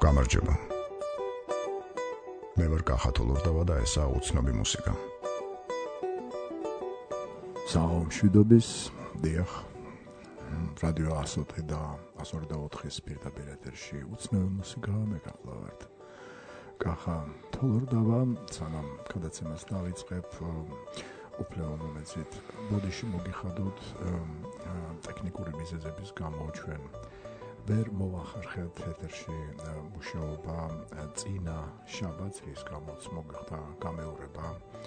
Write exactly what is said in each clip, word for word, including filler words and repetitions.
გამარჯობა. მე ვარ კახათოლურდავა და ესაა უცნობი მუსიკა. საომშვიდობის დიახ. რადიო ასოთე და εκατს ოცდაოთხის პირდაპირ ეთერში უცნობი მუსიკა მე გახლავართ. კახა თოლურდავა, სანამ გადაცემას დავიწყებ, უფლება მომეცით ბოდიში მოგიხადოთ ტექნიკური მიზეზების გამო ჩვენ ვერ მოვახერხებთ ეთერში მუშაობა წინა შაბათს, რის გამოც მოგხდა გამეორება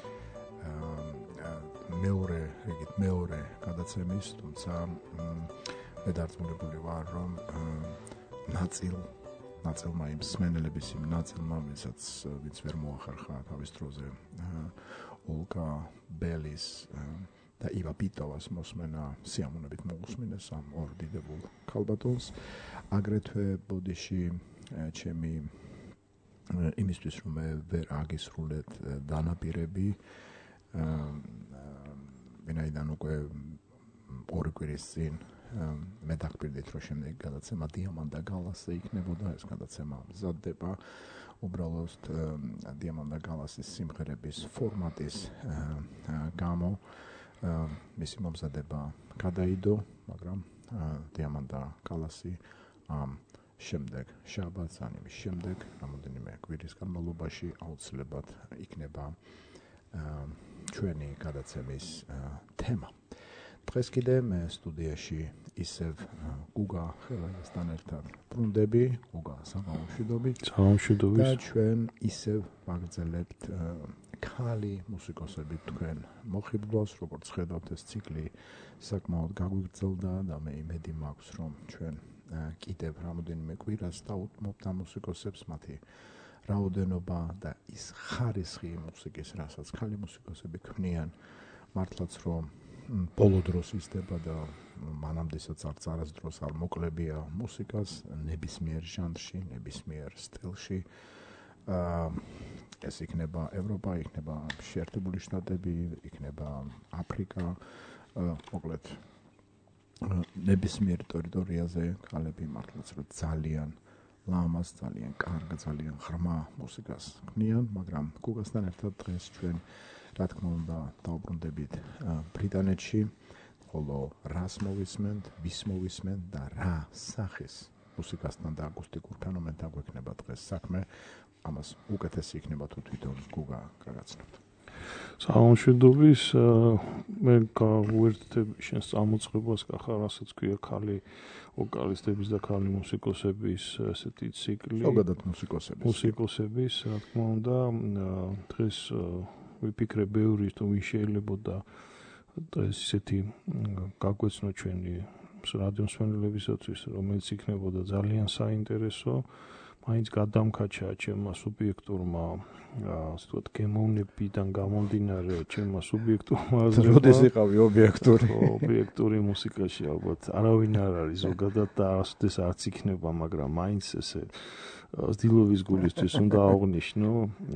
მეორე, რიგით მეორე გადაცემის, თუმცა მე დარწმუნებული ვარ, რომ ნაწილ ნაწილმა იმ მსმენელების იმ ნაწილმა, ვისაც ვინც ვერ მოახერხა თავის დროზე ოლგა ბელის და ივა პიტოვას მოსმენა სიამოვნებით მოусმინეს ამ ორ დიდებულ ქალბატონს. აგრეთვე ბოდიში ჩემი იმისთვის, რომ მე ვერ აგისრულეთ დანაპირები, ვინაიდან უკვე ორი კვირის წინ მე დაგპირდით, რომ შემდეგი გადაცემა დიამანტა გალასზე იქნებოდა, ეს გადაცემა მზადდება. უბრალოდ დიამანტა გალასის სიმღერების ფორმატის გამო მისი მომზადება გადაიდო, მაგრამ დიამანტა გალასი ამ შემდეგ შაბათს, ან იმის შემდეგ, რამოდენიმე კვირის განმავლობაში აუცილებლად იქნება ჩვენი გადაცემის თემა. დღეს კიდე მე სტუდიაში ისევ გუგა ხელაიასთან ერთად ბრუნდები, გუგა სამშვიდობით. სამშვიდობით. და ჩვენ ისევ ვაგრძელებთ ქალი მუსიკოსებით თქვენ მოხიბლავს, როგორც ხედავთ, ეს ციკლი საკმაოდ გაგვიგრძელდა და მე იმედი მაქვს, რომ ჩვენ კიდევ რამოდენიმე კვირას დავუთმობთ ამ მუსიკოსებს, მათი რაოდენობა და ის ხარისხი მუსიკის, რასაც ქალი მუსიკოსები ქმნიან, მართლაც რომ ბოლო დროს იზრდება და მანამდესაც არც არასდროს არ მოკლებია მუსიკას ნებისმიერ ჟანრში, ნებისმიერ სტილში. ეს იქნება ევროპა, იქნება შეერთებული შტატები, იქნება აფრიკა, მოკლედ ნებისმიერ ტერიტორიაზე ქალები მართლაც რომ ძალიან ლამაზ, ძალიან კარგ, ძალიან ღრმა მუსიკას ქმნიან, მაგრამ გუგასთან ერთად დღეს ჩვენ რა თქმა უნდა დავბრუნდებით ბრიტანეთში, ხოლო რას მოვისმენთ, ვის მოვისმენთ და რა სახის მუსიკასთან და აკუსტიკურ ფენომენთან გვექნება დღეს საქმე, ამას უკეთესი იქნება თუ თვითონ გუგა გაგაცნობთ. სამშვიდობის, მე გავუერთდები შენს წამოწყებას, კახა, რასაც ქვია ქალი ვოკალისტების და ქალი მუსიკოსების ესეთი ციკლი. ზოგადად მუსიკოსების. მუსიკოსების, რა თქმა უნდა, დღეს ვიფიქრე ბევრი თუ ვინ შეიძლებოდა დღეს ისეთი გაგვეცნო ჩვენი რადიო მსმენელებისათვის, რომელიც იქნებოდა ძალიან საინტერესო, მაინც გადამკაჩა ჩემმა სუბიექტურმა, ასე ვთქვათ, გემოვნებიდან გამომდინარე, ჩემმა სუბიექტურმა აზრებმა. როდის იყავი ობიექტური? ობიექტური მუსიკაში ალბათ არავინ არ არის ზოგადად და არასოდეს არც იქნება, მაგრამ მაინც ესე ძილობის გულისთვის უნდა აღვნიშნო,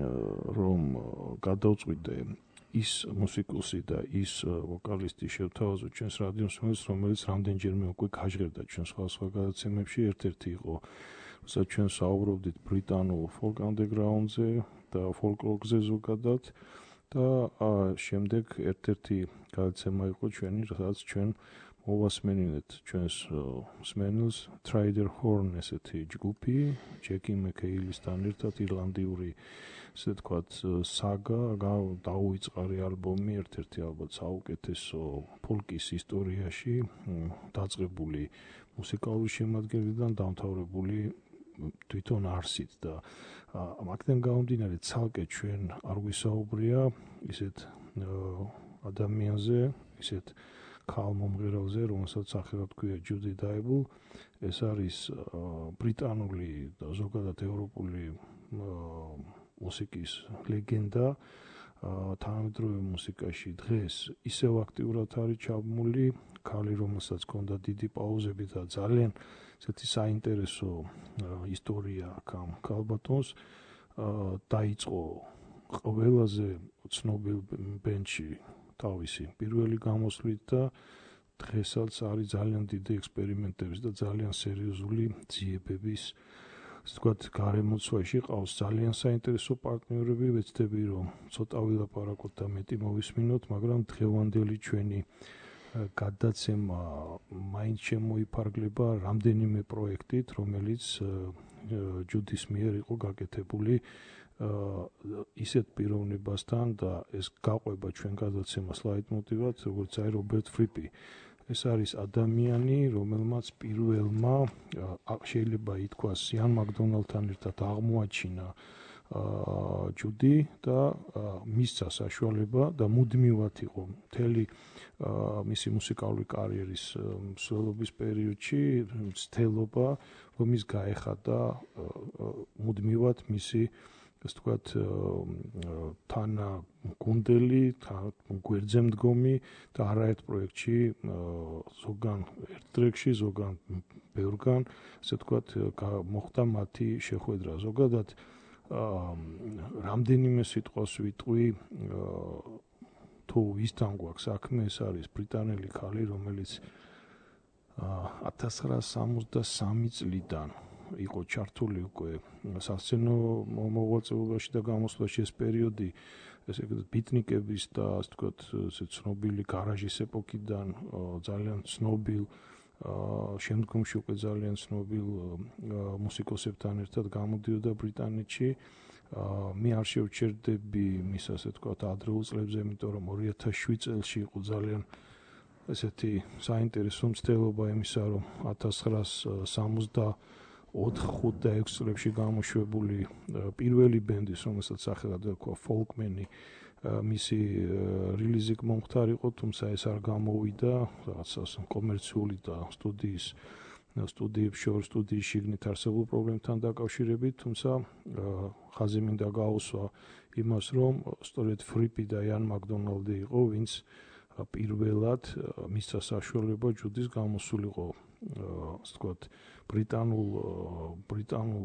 რომ გადავწყვიტე ის მუსიკოსი და ის ვოკალისტი შევთავაზო ჩვენს რადიო მსმენელს, რომელიც რამდენჯერმე უკვე გაჟღერდა ჩვენ სხვა გადაცემებში, ერთ-ერთი იყო, როცა ჩვენ საუბრობდით ბრიტანულ folk underground-ზე და folk-rock-ზე ზოგადად და შემდეგ ერთ-ერთი გადაცემა იყო ჩვენი, სადაც ჩვენ მოვასმენინეთ ჩვენს მსმენელს Trader Horn ესეთი ჯგუფი, ჯეკი მეკეილისთან ერთად ირლანდიური ესე თქვათ საგა, დაუვიწყარი ალბომი, ერთ-ერთი ალბათ საუკეთესო ფოლკის ისტორიაში, დაწყებული მუსიკალური შემადგენლიდან დამთავრებული თვითონ არსით და მაგდან გამომდინარე ცალკე ჩვენ არ გვისაუბრია ისეთ ადამიანზე, ისეთ ქალ მომღერალზე, რომელსაც სახელად ქვია ჯუდი დაიბლ. ეს არის ბრიტანული და ზოგადად ევროპული მუსიკის ლეგენდა. თანამედროვე მუსიკაში დღეს ისევ აქტიურად არის ჩაბმული, ქალი, რომელსაც ჰქონდა დიდი პაუზები და ძალიან ესეთი საინტერესო ისტორია აქვს ამ ქალბატონს, დაიწყო ყველაზე ცნობილ ბენდში თავისი პირველი გამოსვლით და დღესაც არის ძალიან დიდი ექსპერიმენტების და ძალიან სერიოზული ძიებების ასე ვთქვათ, გარემოცვაში ყავს ძალიან საინტერესო პარტნიორები, ვეცდები რომ ცოტა ვილაპარაკოთ და მეტი მოვისმინოთ, მაგრამ დღევანდელი ჩვენი გადაცემა მაინც შემოიფარგლება რამდენიმე პროექტით, რომელიც ჯუდის მიერ იყო გაკეთებული ისეთ პიროვნებასთან და ეს გაყვება ჩვენ გადაცემას ლაიტმოტივად, როგორც აი რობერტ ფრიპი. ეს არის ადამიანი, რომელმაც პირველმა შეიძლება ითქვას იან მაკდონალდთან ერთად აღმოაჩინა ჯუდი და მისცა საშუალება და მუდმივად იყო მთელი მისი მუსიკალური კარიერის მსვლელობის პერიოდში ცდელობა, რომ ის გაეხადა მუდმივად მისი ასე ვთქვათ თანა გუნდელი, გვერდზე მდგომი და არაერთ პროექტში ზოგან ერთ ტრეკში, ზოგან ბევრგან, ასე ვთქვათ, მოხდა მათი შეხვედრა. ზოგადად რამდენიმე სიტყვას ვიტყვი თუ ვისთან გვაქვს საქმე, ეს არის ბრიტანელი ქალი, რომელიც ათას ცხრაასი სამოცდასამი წლიდან იყო ჩართული უკვე სასცენო მოღვაწეობაში და გამოსვლაში. ეს პერიოდი ესე იგი ბიტნიკების და ასე ვთქვათ ესე ცნობილი გარაჟის ეპოქიდან ძალიან ცნობილ შემდგომში უკვე ძალიან ცნობილ მუსიკოსებთან ერთად გამოდიოდა ბრიტანეთში. მე არ შევჩერდები მის ასე ვთქვათ ადრეულ წლებზე, იმიტომ რომ ორი ათას შვიდ წელში იყო ძალიან ესეთი საინტერესო მცდელობა იმისა, რომ ათას ცხრაასი სამოცდაოთხ ხუთ და ექვს წლებში გამოშვებული პირველი ბენდის, რომელსაც სახელად ერქვა Folkman-ი, მისი რელიზი მომხდარიყო, თუმცა ეს არ გამოვიდა რაღაცა კომერციული და სტუდიის სტუდიებს შორის სტუდიის შიგნით არსებულ პრობლემებთან დაკავშირებით, თუმცა ხაზი მინდა გაუსვა იმას, რომ სწორედ ფრიპი და იან მაკდონალდი იყო, ვინც პირველად მისცა საშუალება ჯუდის გამოსულიყო ასე ვთქვათ ბრიტანულ ბრიტანულ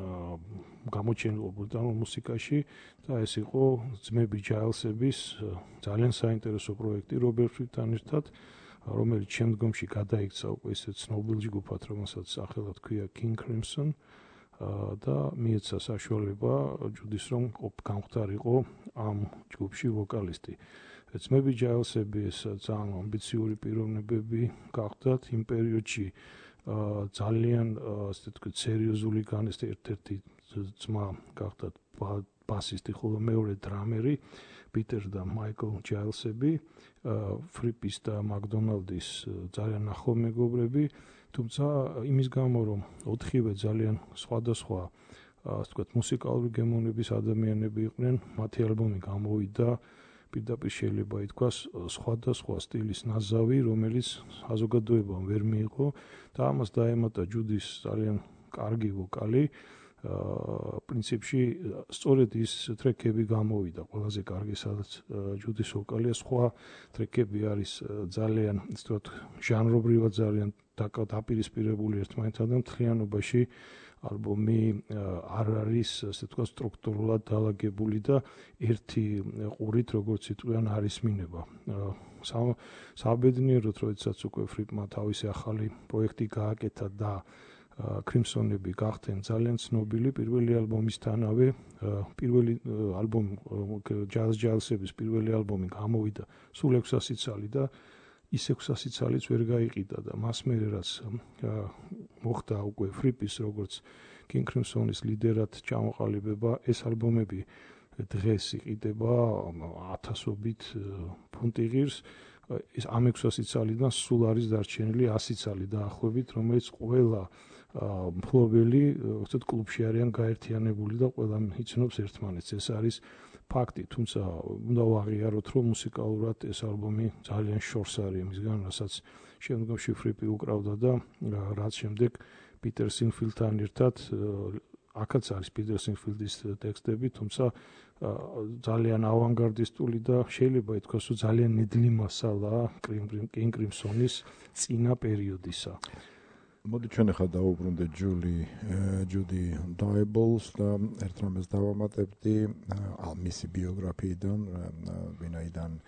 გამოჩენილ ბრიტანულ მუსიკაში და ეს იყო ძმები ჯაილსების ძალიან საინტერესო პროექტი რობერტ ფრიპთან ერთად, რომელიც შემდგომში გადაიქცა უკვე ისეთ ცნობილ ჯგუფად, რომელსაც სახელად ჰქვია King Crimson და მიეცა საშუალება ჯუდის რომ გამხდარიყო ამ ჯგუფში ვოკალისტი. ძმები ჯაილსები ეს ძალიან ამბიციური პიროვნებები გახდათ იმ პერიოდში ძალიან ასე ვთქვათ სერიოზული განესტე ერთ-ერთი ძმა გახდათ ბასისტი, ხოლო მეორე დრამერი პიტერ და მაიკლ ჯაილსები, ფრიპის და მაკდონალდის ძალიან ნახევარმეგობრები, თუმცა იმის გამო რომ ოთხივე ძალიან სხვადასხვა ასე ვთქვათ მუსიკალური გემოვნების ადამიანები იყვნენ, მათი ალბომი გამოვიდა პირდაპირ შეიძლება ითქვას სხვადასხვა სტილის ნაზავი, რომელიც საზოგადოებამ ვერ მიიღო და ამას დაემატა ჯუდის ძალიან კარგი ვოკალი. პრინციპში სწორედ ის ტრეკები გამოვიდა ყველაზე კარგი, სადაც ჯუდის ვოკალია. სხვა ტრეკები არის ძალიან ასე ვთქვათ ჟანრობრივად ძალიან დაპირისპირებული ერთმანეთთან და მთლიანობაში ალბომი არ არის ასე ვთქვათ სტრუქტურულად დალაგებული და ერთი ყურით როგორც იტყვიან არის მინება. საბედნიეროდ, როდესაც უკვე ფრიპმა თავისი ახალი პროექტი გააკეთა და კრიმსონები გახდნენ ძალიან ცნობილი, პირველი ალბომისთანავე პირველი ალბომი ჯაზ ჯაილსების პირველი ალბომი გამოვიდა სულ ექვსასი წალი და ის ექვსასი წალიც ვერ გაიყიდა და მას მერე რაც მოხდა უკვე ფრიპის როგორც King Crimson-ის ლიდერად ჩამოყალიბება, ეს ალბომები დღეს იყიდება ათასობით ფუნტი ღირს. ეს ამ ექვსასი წალიდან სულ არის დარჩენილი ასი წალი დაახლოებით, რომელიც ყველა მფლობელი ვთქვათ კლუბში არიან გაერთიანებული და ყველა იცნობს ერთმანეთს. ეს არის ფაქტი, თუმცა უნდა ვაღიაროთ, რომ მუსიკალურად ეს ალბომი ძალიან შორს არის იმისგან, რასაც შემდგომში ფრიპი უკრავდა და რაც შემდეგ პიტერ სინფილდთან ერთად აქაც არის პიტერ სინფილდის ტექსტები, თუმცა ძალიან ავანგარდისტული და შეიძლება ითქვას, რომ ძალიან ნედლი მასალაა King Crimson-ის წინა პერიოდისა. მოდი ჩვენ ახლა დავუბრუნდეთ ჯული ჯუდი დაიბლს და ერთ რამეს დავამატებდი მისი ბიოგრაფიიდან, ვინაიდან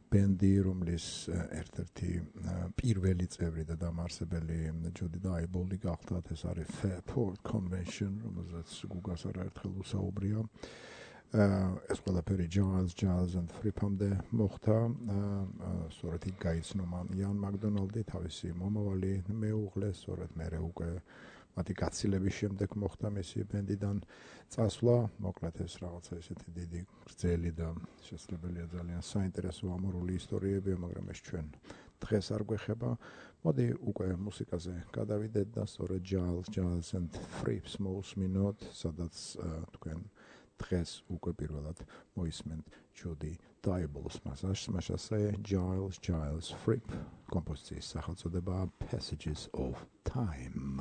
ბენდი, რომლის ერთ-ერთი პირველი წევრი და დამაარსებელი ჯოდი დაიბოლი გახლდათ, ეს არის Fairport Convention, რომელზეც გუგას არაერთხელ უსაუბრია. ეს ყველაფერი Giles, Giles and Fripp-მდე მოხდა. სწორედ იქ გაიცნო მან Ian McDonald-ი, თავისი მომავალი მეუღლე, სწორედ მერე უკვე მათი გაცილების შემდეგ მოხდა მისი ბენდიდან წასვლა. მოკლედ ეს რაღაცა ისეთი დიდი გრძელი და შესაძლებელია ძალიან საინტერესო ამორული ისტორიებია, მაგრამ ეს ჩვენ დღეს არ გვეხება. მოდი უკვე მუსიკაზე გადავიდეთ და სწორედ Giles, Giles and Fripp-ს მოусმინოთ, სადაც თქვენ დღეს უკვე პირველად მოისმენთ ჯოდი დაიბოლს მასალას, მასალასე Giles, Giles Fripp კომპოზიციის სახელწოდება Passages of Time.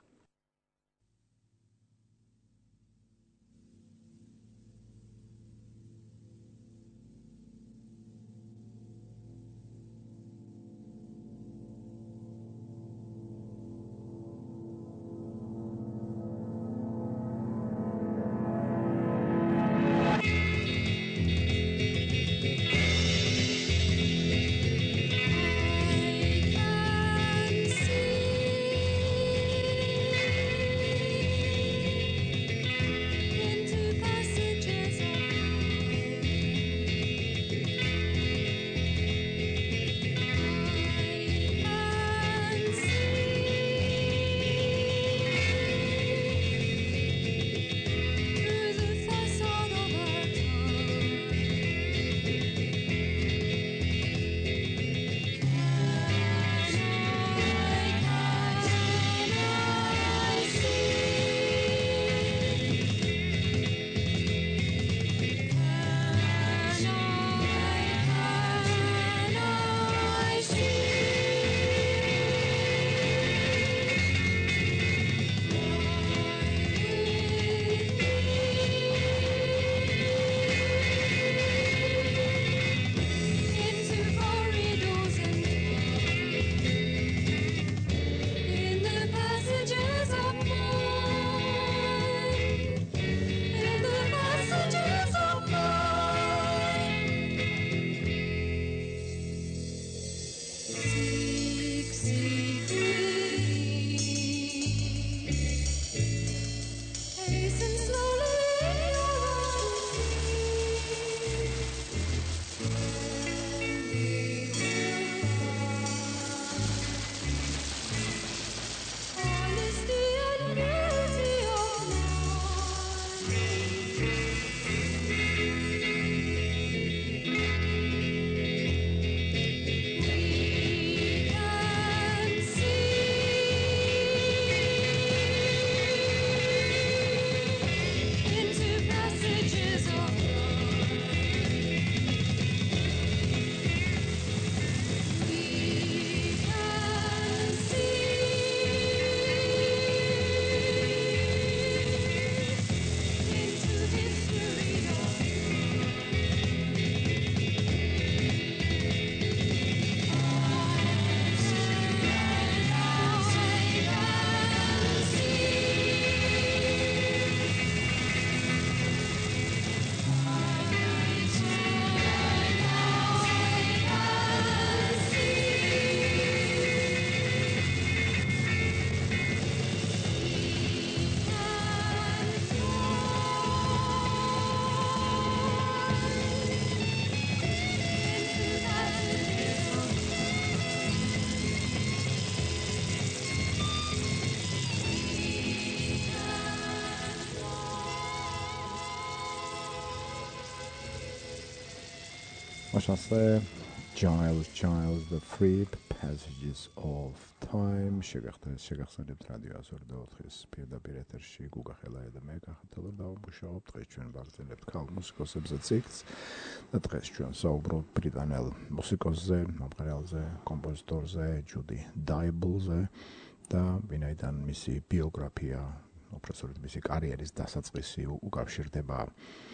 მასალე Giles, Giles the Fripp Passages of Time. შეგახსენებთ რადიო one oh four-ის პირდაპირ ეთერში გუგა ხელაია და მე გახეთელო დავამუშავებთ დღეს ჩვენ ვაგრძელებთ ქალ მუსიკოსებზე ციკლს და დღეს ჩვენ საუბრობთ ბრიტანელ მუსიკოსზე, მომღერალზე, კომპოზიტორზე, ჯუდი დაიბოლზე და ვინაიდან მისი ბიოგრაფია, უბრალოდ მისი კარიერის დასაწყისი უკავშირდება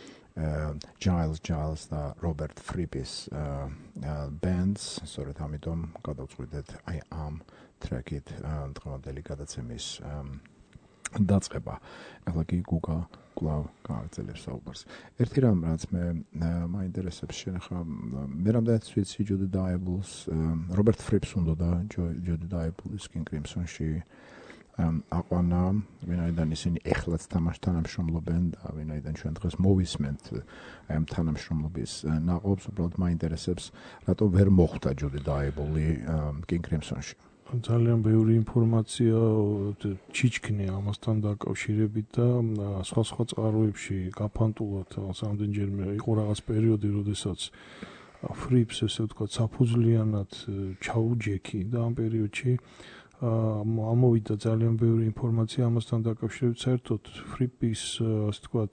Uh, Giles, Giles და Robert Fripp-ის uh, uh, bands, სწორედ ამიტომ გადავწყვიტეთ I am track-ით დღევანდელი გადაცემის um, დაწყება. ახლა კი გუგა კვლავ გააგრძელებს საუბარს. ერთი რამ რაც მე მაინტერესებს შენ ხა მე რამდენიც ვიცი ჯუდი დაიბლს რობერტ ფრიპს უნდა და ჯუდი დაიბლს კინგ კრიმსონში აყვანა ვინაიდან ისინი ეხლაც თანამშრომლობენ და ვინაიდან ჩვენ დღეს მოვისმენთ აი ამ თანამშრომლობის ნაყოფს უბრალოდ მაინტერესებს რატო ვერ მოხვდა ჯუდი დაიბლი კინგ კრიმსონში ძალიან ბევრი ინფორმაცია ჩიჩქნია ამასთან დაკავშირებით და სხვა სხვა წყაროებში გაფანტულად სამდენჯერმე იყო რაღაც პერიოდი, როდესაც ფრიპს ესე ვთქვათ საფუძვლიანად ჩაუჯექი და ამ პერიოდში ამოვიდა ძალიან ბევრი ინფორმაცია ამასთან დაკავშირებით. საერთოდ ფრიპის ასე ვთქვათ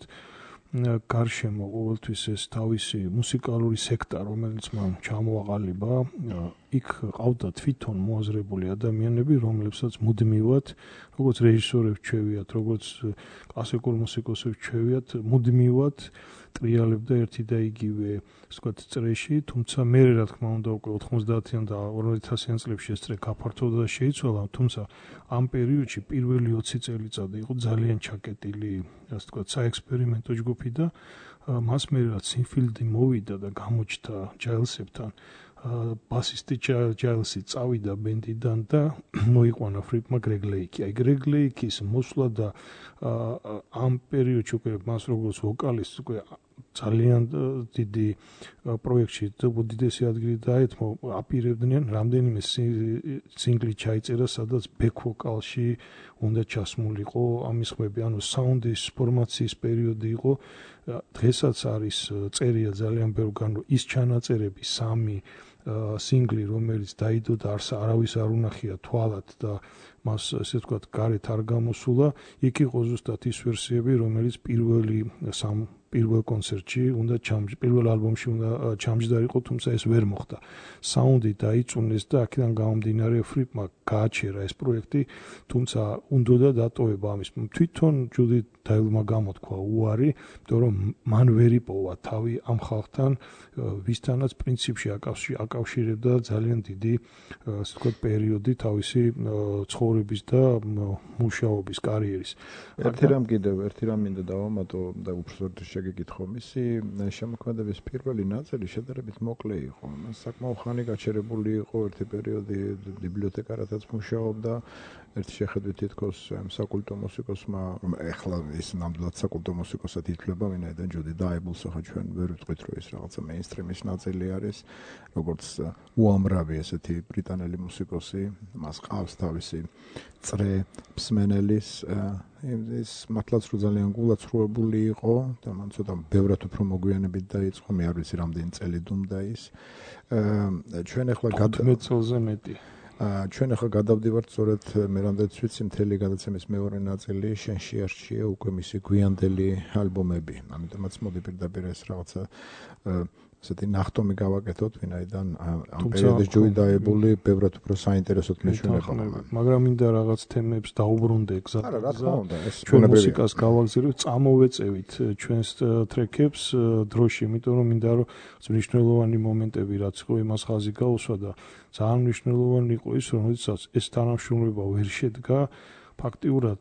გარშემო ყოველთვის ეს თავისი მუსიკალური სექტა, რომელიც მან ჩამოაყალიბა, იქ ყავდა თვითონ მოაზრებული ადამიანები, რომლებსაც მუდმივად, როგორც რეჟისორებს ჩვევიათ, როგორც კლასიკურ მუსიკოსებს ჩვევიათ, მუდმივად ტრიალებდა ერთი და იგივე, ასე ვთქვათ, წრეში, თუმცა მე რა თქმა უნდა უკვე ოთხმოცდაათიან და ორასიან წლებში ეს წრე გაფართოვდა და შეიცვალა, თუმცა ამ პერიოდში პირველი ოცი წელიწადი იყო ძალიან ჩაკეტილი, ასე ვთქვათ, საექსპერიმენტო ჯგუფი და მას მე რაც სინფილდი მოვიდა და გამოჩნდა ჯაილსებთან ბასისტი ჯაილსი წავიდა ბენდიდან და მოიყვანა ფრიპმა გრეგ ლეიკი. აი გრეგ ლეიკის მოსვლა და ამ პერიოდში უკვე მას როგორც ვოკალისტს უკვე ძალიან დიდი პროექტში უდიდესი ადგილი დაეთმო, აპირებდნენ რამდენიმე სინგლი ჩაიწერა, სადაც ბექ ვოკალში უნდა ჩასმულიყო ამის ხმები, ანუ საუნდის ფორმაციის პერიოდი იყო. დღესაც არის წერია ძალიან ბევრგან, ის ჩანაწერები სამი სინგლი, რომელიც დაიდო და არს არავის არ უნახია თვალად და მას ესე ვთქვათ გარეთ არ გამოსულა, იქ იყო ზუსტად ის ვერსიები, რომელიც პირველი სამ პირველ კონცერტში უნდა ჩამჯ პირველ ალბომში უნდა ჩამჯდარიყო, თუმცა ეს ვერ მოხდა. საუნდი დაიწუნეს და აქედან გამომდინარე ფრიპმა გააჩერა ეს პროექტი, თუმცა უნდოდა დატოვება ამის. თვითონ ჯუდი დაიბლმა გამოთქვა უარი, იმიტომ რომ მან ვერ იპოვა თავი ამ ხალხთან, ვისთანაც პრინციპში აკავშირებდა ძალიან დიდი, ასე ვთქვათ, პერიოდი თავისი ცხოვრების და მუშაობის კარიერის. ერთი რამ კიდევ, ერთი რამ მინდა დავამატო და უბრალოდ შეგეკითხო, მისი შემოქმედების პირველი ნაწილი შედარებით მოკლე იყო. საკმაოდ ხანი გაჩერებული იყო, ერთი პერიოდი ბიბლიოთეკარადაც მუშაობდა, ერთი შეხედვით თითქოს საკულტო მუსიკოსმა, ეხლა ის ნამდვილად საკულტო მუსიკოსად ითვლება, ვინაიდან ჯუდი დაიბლს ახლა ჩვენ ვერ ვიტყვით, რომ ის რაღაცა მეინსტრიმის ნაწილი არის, როგორც უამრავი ესეთი ბრიტანელი მუსიკოსი, მას ყავს თავისი წრე მსმენელის ის მართლაც რო ძალიან გულაცრუებული იყო და მან ცოტა ბევრად უფრო მოგვიანებით დაიწყო, მე არ ვიცი რამდენი წელი დუმდა ის. ჩვენ ახლა ათმეტ წელზე მეტი. ჩვენ ახლა გადავდივართ სწორედ მე რამდენიც ვიცი მთელი გადაცემის მეორე ნაწილი შენ შეარჩიე უკვე მისი გვიანდელი ალბომები. ამიტომაც მოდი პირდაპირ ეს რაღაცა ასეთი ნახტომი გავაკეთოთ, ვინაიდან ამ პერიოდის ჯუდი დაიბლი ბევრად უფრო საინტერესოდ მეჩვენება. მაგრამ მინდა რაღაც თემებს დაუბრუნდე გზად. არა, რა თქმა უნდა, ეს ჩვენ მუსიკას გავაგზავნებთ, წამოვეწევით ჩვენს ტრეკებს დროში, იმიტომ რომ მინდა რომ მნიშვნელოვანი მომენტები რაც იყო იმას ხაზი გაუსვა და ძალიან მნიშვნელოვანი იყო ის, რომ როდესაც ეს თანამშრომლობა ვერ შედგა, ფაქტიურად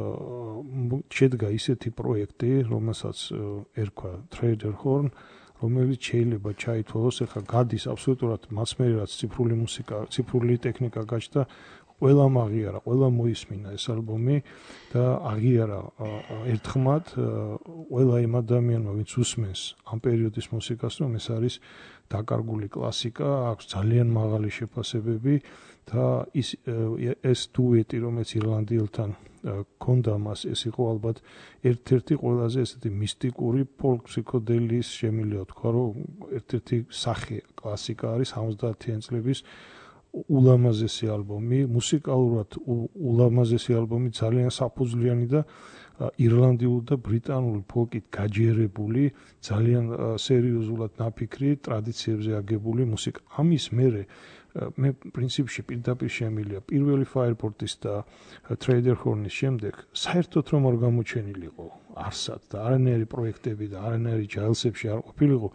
შედგა ისეთი პროექტი, რომელსაც ერქვა Trader Horn, რომელიც შეიძლება ჩაითვალოს, ეხლა გადის აბსოლუტურად მასმერად ციფრული მუსიკა, ციფრული ტექნიკა გაჩნდა, ყველამ აღიარა, ყველამ მოისმინა ეს ალბომი და აღიარა ერთხმად ყველა იმ ადამიანმა, ვინც უსმენს ამ პერიოდის მუსიკას, რომ ეს არის დაკარგული კლასიკა, აქვს ძალიან მაღალი შეფასებები და ის ეს დუეტი, რომელიც ირლანდიელთან ქონდა მას, ეს იყო ალბათ ერთ-ერთი ყველაზე ესეთი მისტიკური ფოლკ ფსიქოდელის შემიძლია თქვა, რომ ერთ-ერთი სახე კლასიკა არის ორმოცდაათიან წლების ულამაზესი ალბომი, მუსიკალურად ულამაზესი ალბომი, ძალიან საფუძვლიანი და ირლანდიურ და ბრიტანულ ფოლკით გაჯერებული, ძალიან სერიოზულად ნაფიქრი, ტრადიციებზე აგებული მუსიკა. ამის მერე მე პრინციპში პირდაპირ შემიძლია პირველი Fireport-ის და Trader Horn-ის შემდეგ საერთოდ რომ არ გამოჩენილიყო არსად და არანაირი პროექტები და არანაირი ჯაილსებში არ ყოფილიყო,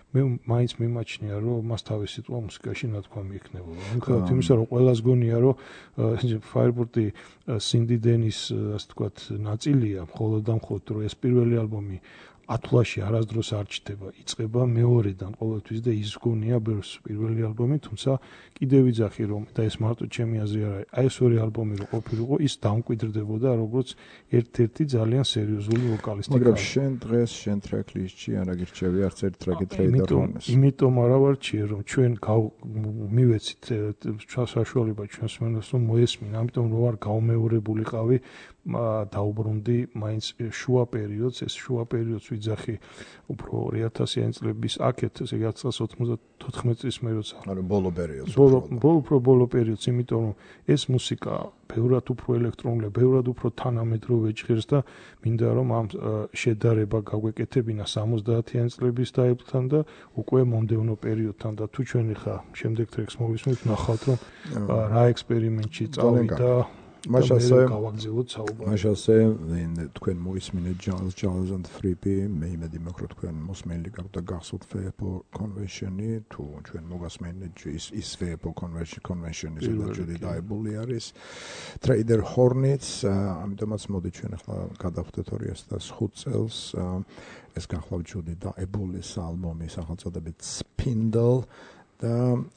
მე მაინც მიმაჩნია რომ მას თავისი სიტყვა მუსიკაში ნათქვამი ექნებოდა. მიუხედავად იმისა რომ ყველას გონია რომ Firebird-ი Cindy Denis ასე ვთქვათ ნაწილია მხოლოდ და მხოლოდ რომ ეს პირველი ალბომი ათვლაში არასდროს არ ჩდება, იწყება მეორედან ყოველთვის და ის გონია ბერს პირველი ალბომი, თუმცა კიდევ ვიძახი რომ და ეს მარტო ჩემი აზრი არ არის. აი ეს ორი ალბომი რო ყოფილიყო, ის დამკვიდრდებოდა როგორც ერთ-ერთი ძალიან სერიოზული ვოკალისტი. მაგრამ შენ დღეს შენ ტრეკ-ლისტში არ აგირჩევი არც ერთ ტრეკი ტრეიდერ რონეს. იმიტომ არ ავარჩიე რომ ჩვენ მივეცით საშუალება ჩვენს მენას რომ მოესმინა, ამიტომ რომ არ გაუმეორებულიყავი დაუბრუნდი მაინც შუა პერიოდს, ეს შუა პერიოდს ვიძახი უფრო ორი ათასიანი წლების აქეთ, ესე იგი ათას ოცდაოთხმეტ წლის მე როცა. ანუ ბოლო პერიოდს. ბოლო ბოლო უფრო ბოლო პერიოდს, იმიტომ რომ ეს მუსიკა ბევრად უფრო ელექტრონულია, ბევრად უფრო თანამედროვე ჭირს და მინდა რომ ამ შედარება გაგვეკეთებინა სამოცდაათიანი წლების დაებთან და უკვე მომდევნო პერიოდთან და თუ ჩვენ ხა შემდეგ ტრეკს მოვისმენთ, ნახავთ რომ რა ექსპერიმენტში წავიდა. მაშასე გავაგზავნოთ საუბარი. მაშასე თქვენ მოისმინეთ Jazz Jazz and Freebie, მე იმედი მაქვს რომ თქვენ მოსმენილი გაქვთ და გახსოვთ Fairport Convention-ი, თუ ჩვენ მოგასმენთ ის ის Fairport Convention Convention-ის და ჯუდი დაებული არის. Trader Hornets, ამიტომაც მოდი ჩვენ ახლა გადავხდეთ ორი ათას ხუთ წელს, ეს გახლავთ ჯუდი დაებულის ალბომი სახელწოდებით Spindle. და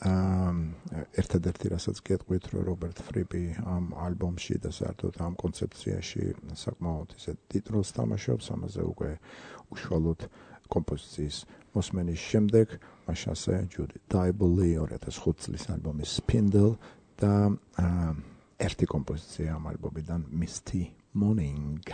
ერთადერთი რასაც გეტყვით რომ რობერტ ფრიპი ამ ალბომში და საერთოდ ამ კონცეფციაში საკმაოდ ისე დიდ როლს თამაშობს, ამაზე უკვე უშუალოდ კომპოზიციის მოსმენის შემდეგ მაშასე ჯუდი დაიბული ორი ათას ხუთ წლის ალბომის Spindle და ერთი კომპოზიცია ამ ალბომიდან Misty Morning.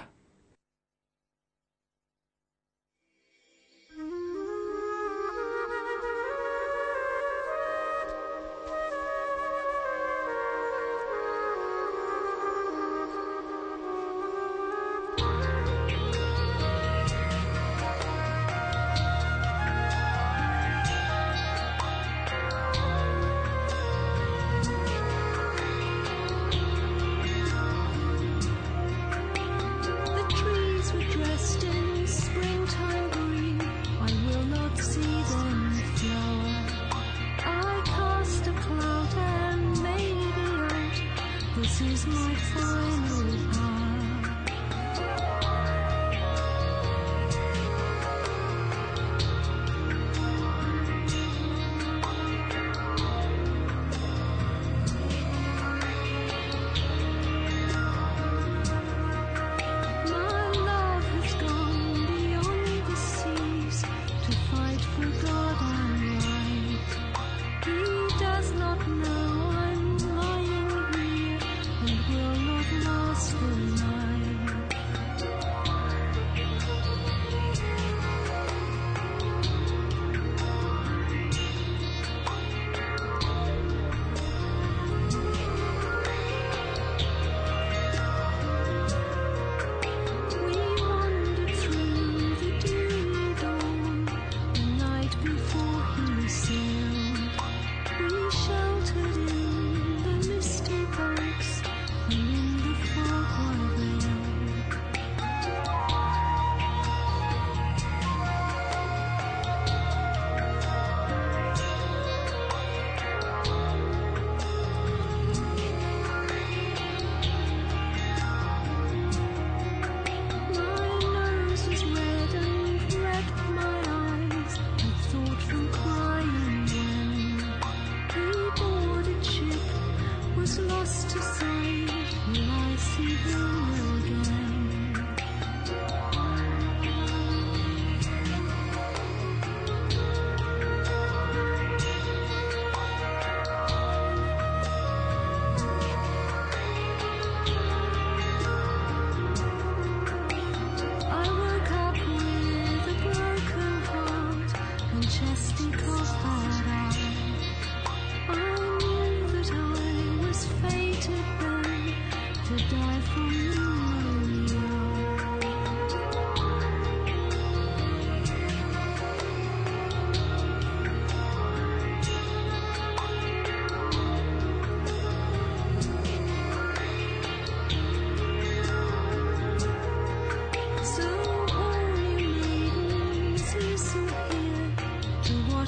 To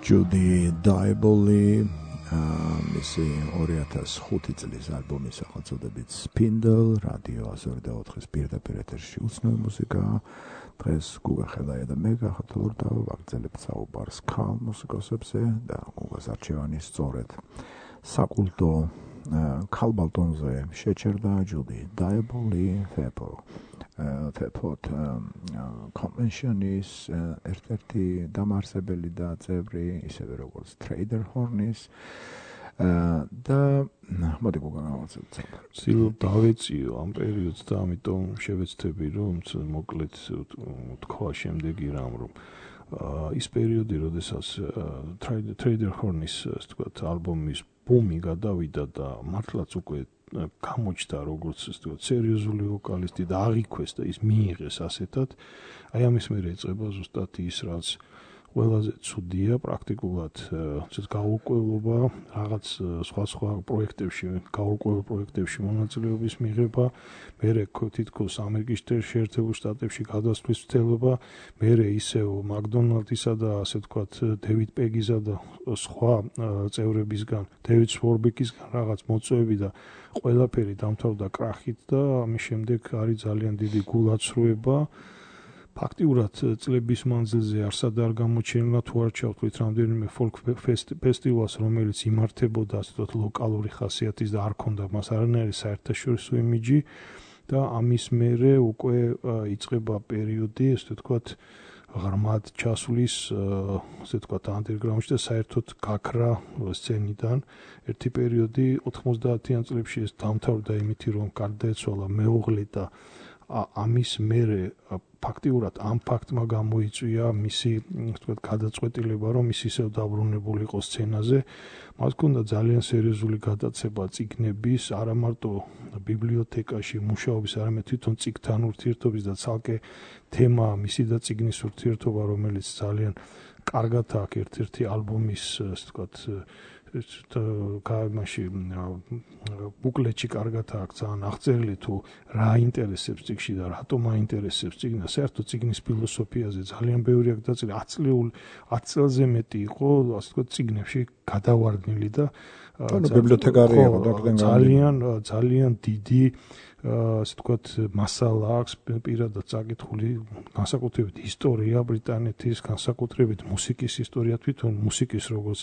Judy Diaboli მისი ორი ათას ხუთი წლის ალბომის სახელწოდებით Spindle, რადიო ასორი და ოთხის პირდაპირ ეთერში უცნობი მუსიკა. დღეს გუგა ხელაია და მე გახათოლურდა ვაგრძელებთ საუბარს ქალ მუსიკოსებზე და გუგას არჩევანი სწორედ საკულტო ქალ ბალტონზე შეჩერდა Judy Diaboli Fapple. Fapot Convention-ის ერთ-ერთი დამაარსებელი და წევრი, ისევე როგორც Trader Horn-ის და მოდი გავაცნობთ. ვცდილობ დავეციო ამ პერიოდს და ამიტომ შევეცდები რომ მოკლედ თქვა შემდეგი რამ რომ ის პერიოდი, როდესაც Trader Horn-ის ასე ვთქვათ ალბომის ბუმი გადავიდა და მართლაც უკვე გამოჩნდა როგორც ასე ვთქვათ სერიოზული ვოკალისტი და აღიქვეს და ის მიიღეს ასეთად, აი ამის მერე ეწება ზუსტად ის რაც ყველაზე ცუდია პრაქტიკულად ცოტა გაურკვევლობა რაღაც სხვა სხვა პროექტებში გაურკვეველ პროექტებში მონაწილეობის მიღება, მერე თითქოს ამერიკის შეერთებულ შტატებში გადასვლის მცდელობა, მერე ისევ მაკდონალდისა და ასე ვთქვათ დევიდ პეგიზა და სხვა წევრებისგან, დევიდ სვორბეკისგან რაღაც მოწვევები და ყველაფერი დამთავრდა კრახით და ამის შემდეგ არის ძალიან დიდი გულაცრუება. ფაქტიურად წლების მანძილზე არსად არ გამოჩენილა თუ არ ჩავთვლით რამდენიმე folk ფესტივალს, რომელიც იმართებოდა ასე ვთქვათ ლოკალური ხასიათის და არ ქონდა მას არანაირი საერთაშორისო იმიჯი და ამის მერე უკვე იწყება პერიოდი, ასე ვთქვათ ღრმად ჩასვლის, ასე ვთქვათ underground-ში და საერთოდ გაქრა სცენიდან. ერთი პერიოდი ოთხმოცდაათიან წლებში ეს დამთავრდა იმით, რომ გარდაეცვალა მეუღლე და ამის მერე ფაქტიურად ამ ფაქტმა გამოიწვია მისი ვთქვათ გადაწყვეტილება, რომ ის ისევ დაბრუნებული იყო სცენაზე. მას ჰქონდა ძალიან სერიოზული გადაცემა წიგნების, არა მარტო ბიბლიოთეკაში მუშაობის, არამედ თვითონ წიგნთან ურთიერთობის და ცალკე თემა მისი და წიგნის ურთიერთობა, რომელიც ძალიან კარგად აქვს ერთ-ერთი ალბომის, ასე ვთქვათ გამაში ბუკლეტში კარგად აქვს ძალიან აღწერილი თუ რა ინტერესებს წიგნში და რატომ აინტერესებს წიგნა. საერთოდ წიგნის ფილოსოფიაზე ძალიან ბევრი აქვს დაწერილი, ათი წელზე მეტი იყო, ასე ვთქვათ, წიგნებში გადავარდნილი და ბიბლიოთეკარი იყო და ძალიან ძალიან დიდი ასე ვთქვათ მასალა აქვს პირადად წაკითხული, განსაკუთრებით ისტორია ბრიტანეთის, განსაკუთრებით მუსიკის ისტორია, თვითონ მუსიკის როგორც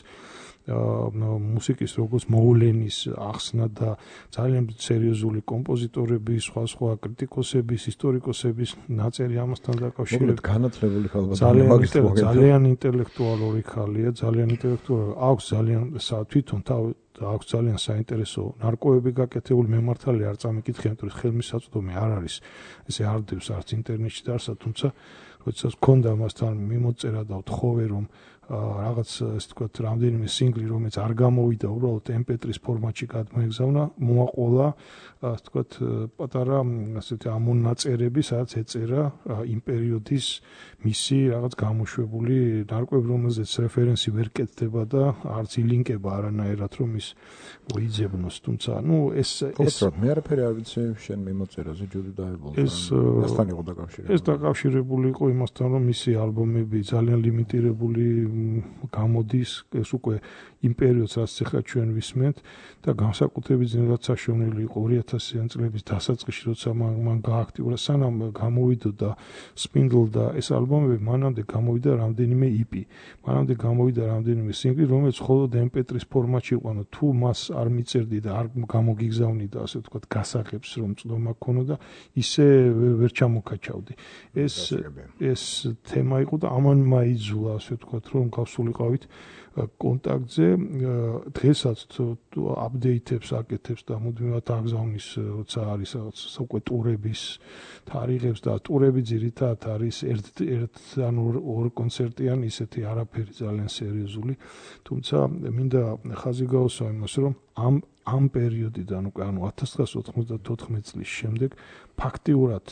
მუსიკის როგორც მოვლენის ახსნა და ძალიან სერიოზული კომპოზიტორების, სხვა სხვა კრიტიკოსების, ისტორიკოსების ნაწერი ამასთან დაკავშირებით. განათლებული ხალხი ძალიან ინტელექტუალური ხალხია, ძალიან ინტელექტუალური, აქვს ძალიან თვითონ თავი აქვს ძალიან საინტერესო ნარკვევები გაკეთებული, მემართალი არ წამიკითხე, იმიტომ რომ ხელმისაწვდომი არ არის, ესე არ დევს არც ინტერნეტში და არც, თუმცა როდესაც მქონდა მასთან მიმოწერა და ვთხოვე რომ რაღაც ასე ვთქვათ რამდენიმე სინგლი რომელიც არ გამოვიდა უბრალოდ em pê tri ფორმატში გადმოეგზავნა, მოაყოლა ასე ვთქვათ პატარა ასეთი ამონაწერები, სადაც ეწერა იმ პერიოდის მისი რაღაც გამოშვებული ნარკვევი, რომელზეც რეფერენსი ვერ კეთდება და არც ილინკება არანაირად რომ ის მოიძებნოს, თუმცა ნუ ეს ეს მე არაფერი არ ვიცი შენ მიმოწერაზე Judy Diaboli ეს მასთან იყო დაკავშირებული. ეს დაკავშირებული იყო იმასთან რომ მისი ალბომები ძალიან ლიმიტირებული გამოდის, ეს უკვე იმ პერიოდს რაც ახლა ჩვენ ვისმენთ და განსაკუთრებით ძნელად საშუალებული იყო ორი ათასიან წლების დასაწყისში, როცა მან გააქტიურა, სანამ გამოვიდოდა Spindle და ეს ალბომები, მანამდე გამოვიდა რამდენიმე ი პი, მანამდე გამოვიდა რამდენიმე სინგლი, რომელიც მხოლოდ em pê tri ფორმატში იყვანა. თუ მას არ მიწერდი და არ გამოგიგზავნი და ასე ვთქვათ გასაღებს რომ წვდომა ქონოდა, ისე ვერ ჩამოკაჩავდი. ეს ეს თემა იყო და ამან მაიძულა, ასე ვთქვათ, რომ გავსულიყავით კონტაქტზე. დღესაც აპდეიტებს აკეთებს და მუდმივად აგზავნის, როცა არის უკვე ტურების თარიღებს და ტურები ძირითადად არის ერთ ერთ ან ორ კონცერტიან, ისეთი არაფერი ძალიან სერიოზული. თუმცა მინდა ხაზი გაუსვა იმას, რომ ამ ამ პერიოდიდან უკვე ანუ ათას ცხრაასი ოთხმოცდათოთხმეტი წლის შემდეგ ფაქტიურად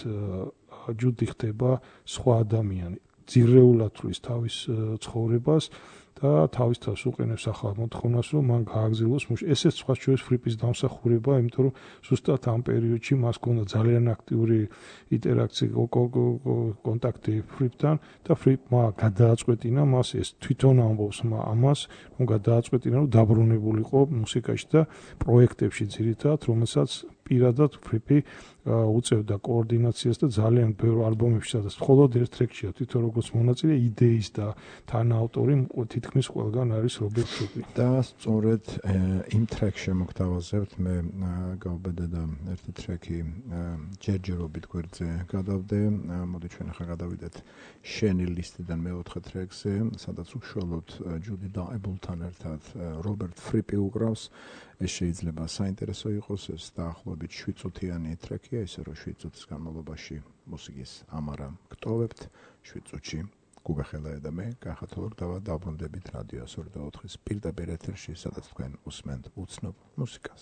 ჯუდი ხდება სხვა ადამიანი. ძირეულად თulis თავის ცხოვრებას და თავის თავს უყენებს ახალ მოთხოვნას, რომ მან გააგზავნოს მუშ. ესეც სხვა ჩვენს ფრიპის დამსახურება, იმიტომ რომ ზუსტად ამ პერიოდში მას ჰქონდა ძალიან აქტიური ინტერაქცია კონტაქტი ფრიპთან და ფრიპმა გადააწყვეტინა მას ეს თვითონ ამბობს ამას, რომ გადააწყვეტინა რომ დაბრუნებულიყო მუსიკაში და პროექტებში ძირითადად, რომელსაც პირადად ფრიპი უწევდა კოორდინაციას და ძალიან ბევრ ალბომებში, სადაც მხოლოდ ერთ ტრეკშია თვითონ როგორც მონაწილე იდეის და თანაავტორი თითქმის ყველგან არის რობერტ ფრიპი. და სწორედ იმ ტრეკს შემოგთავაზებთ, მე გავბედე და ერთი ტრეკი ჯერჯერობით გვერდზე გადავდე. მოდი ჩვენ ახლა გადავიდეთ შენი ლისტიდან მეოთხე ტრეკზე, სადაც უშუალოდ ჯუდი დაებულთან ერთად რობერტ ფრიპი უკრავს. ეს შეიძლება საინტერესო იყოს, ეს დაახლოებით შვიდ წუთიანი ტრეკია, ისე რომ შვიდ წუთის განმავლობაში მუსიკის ამარა გტოვებთ, შვიდ წუთში გუგა ხელაია და მე კახათოლოგ დავა დაბრუნდებით რადიო ორი და ოთხის პირდაპირ ეთერში, სადაც თქვენ უსმენთ უცნობ მუსიკას.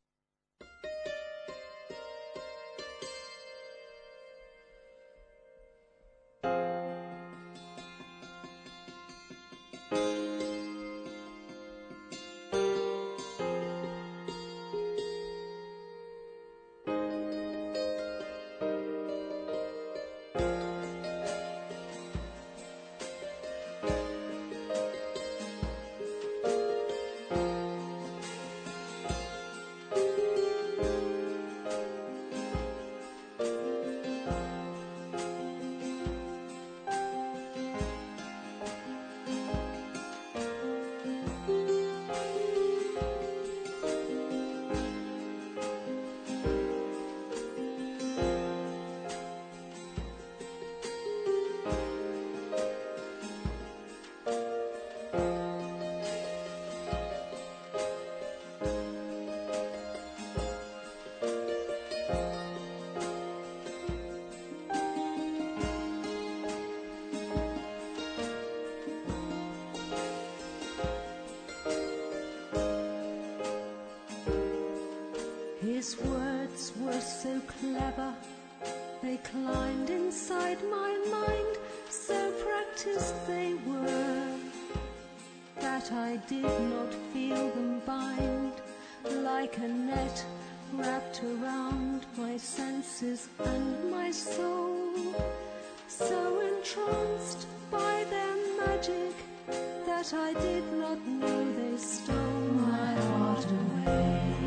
His words were so clever, they climbed inside my mind, so practiced they were, that I did not feel them bind, like a net wrapped around my senses and my soul, so entranced by their magic, that I did not know they stole my heart away.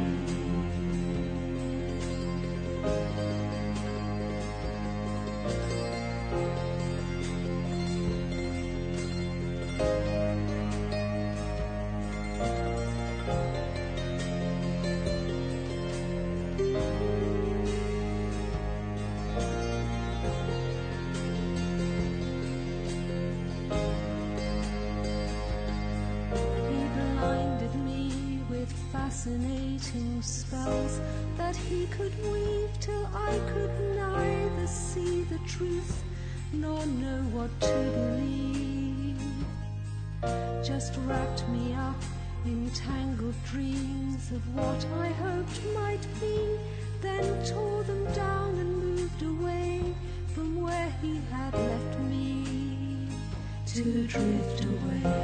Fascinating spells that he could weave till I could neither see the truth nor know what to believe. Just wrapped me up in tangled dreams of what I hoped might be, then tore them down and moved away from where he had left me to drift away.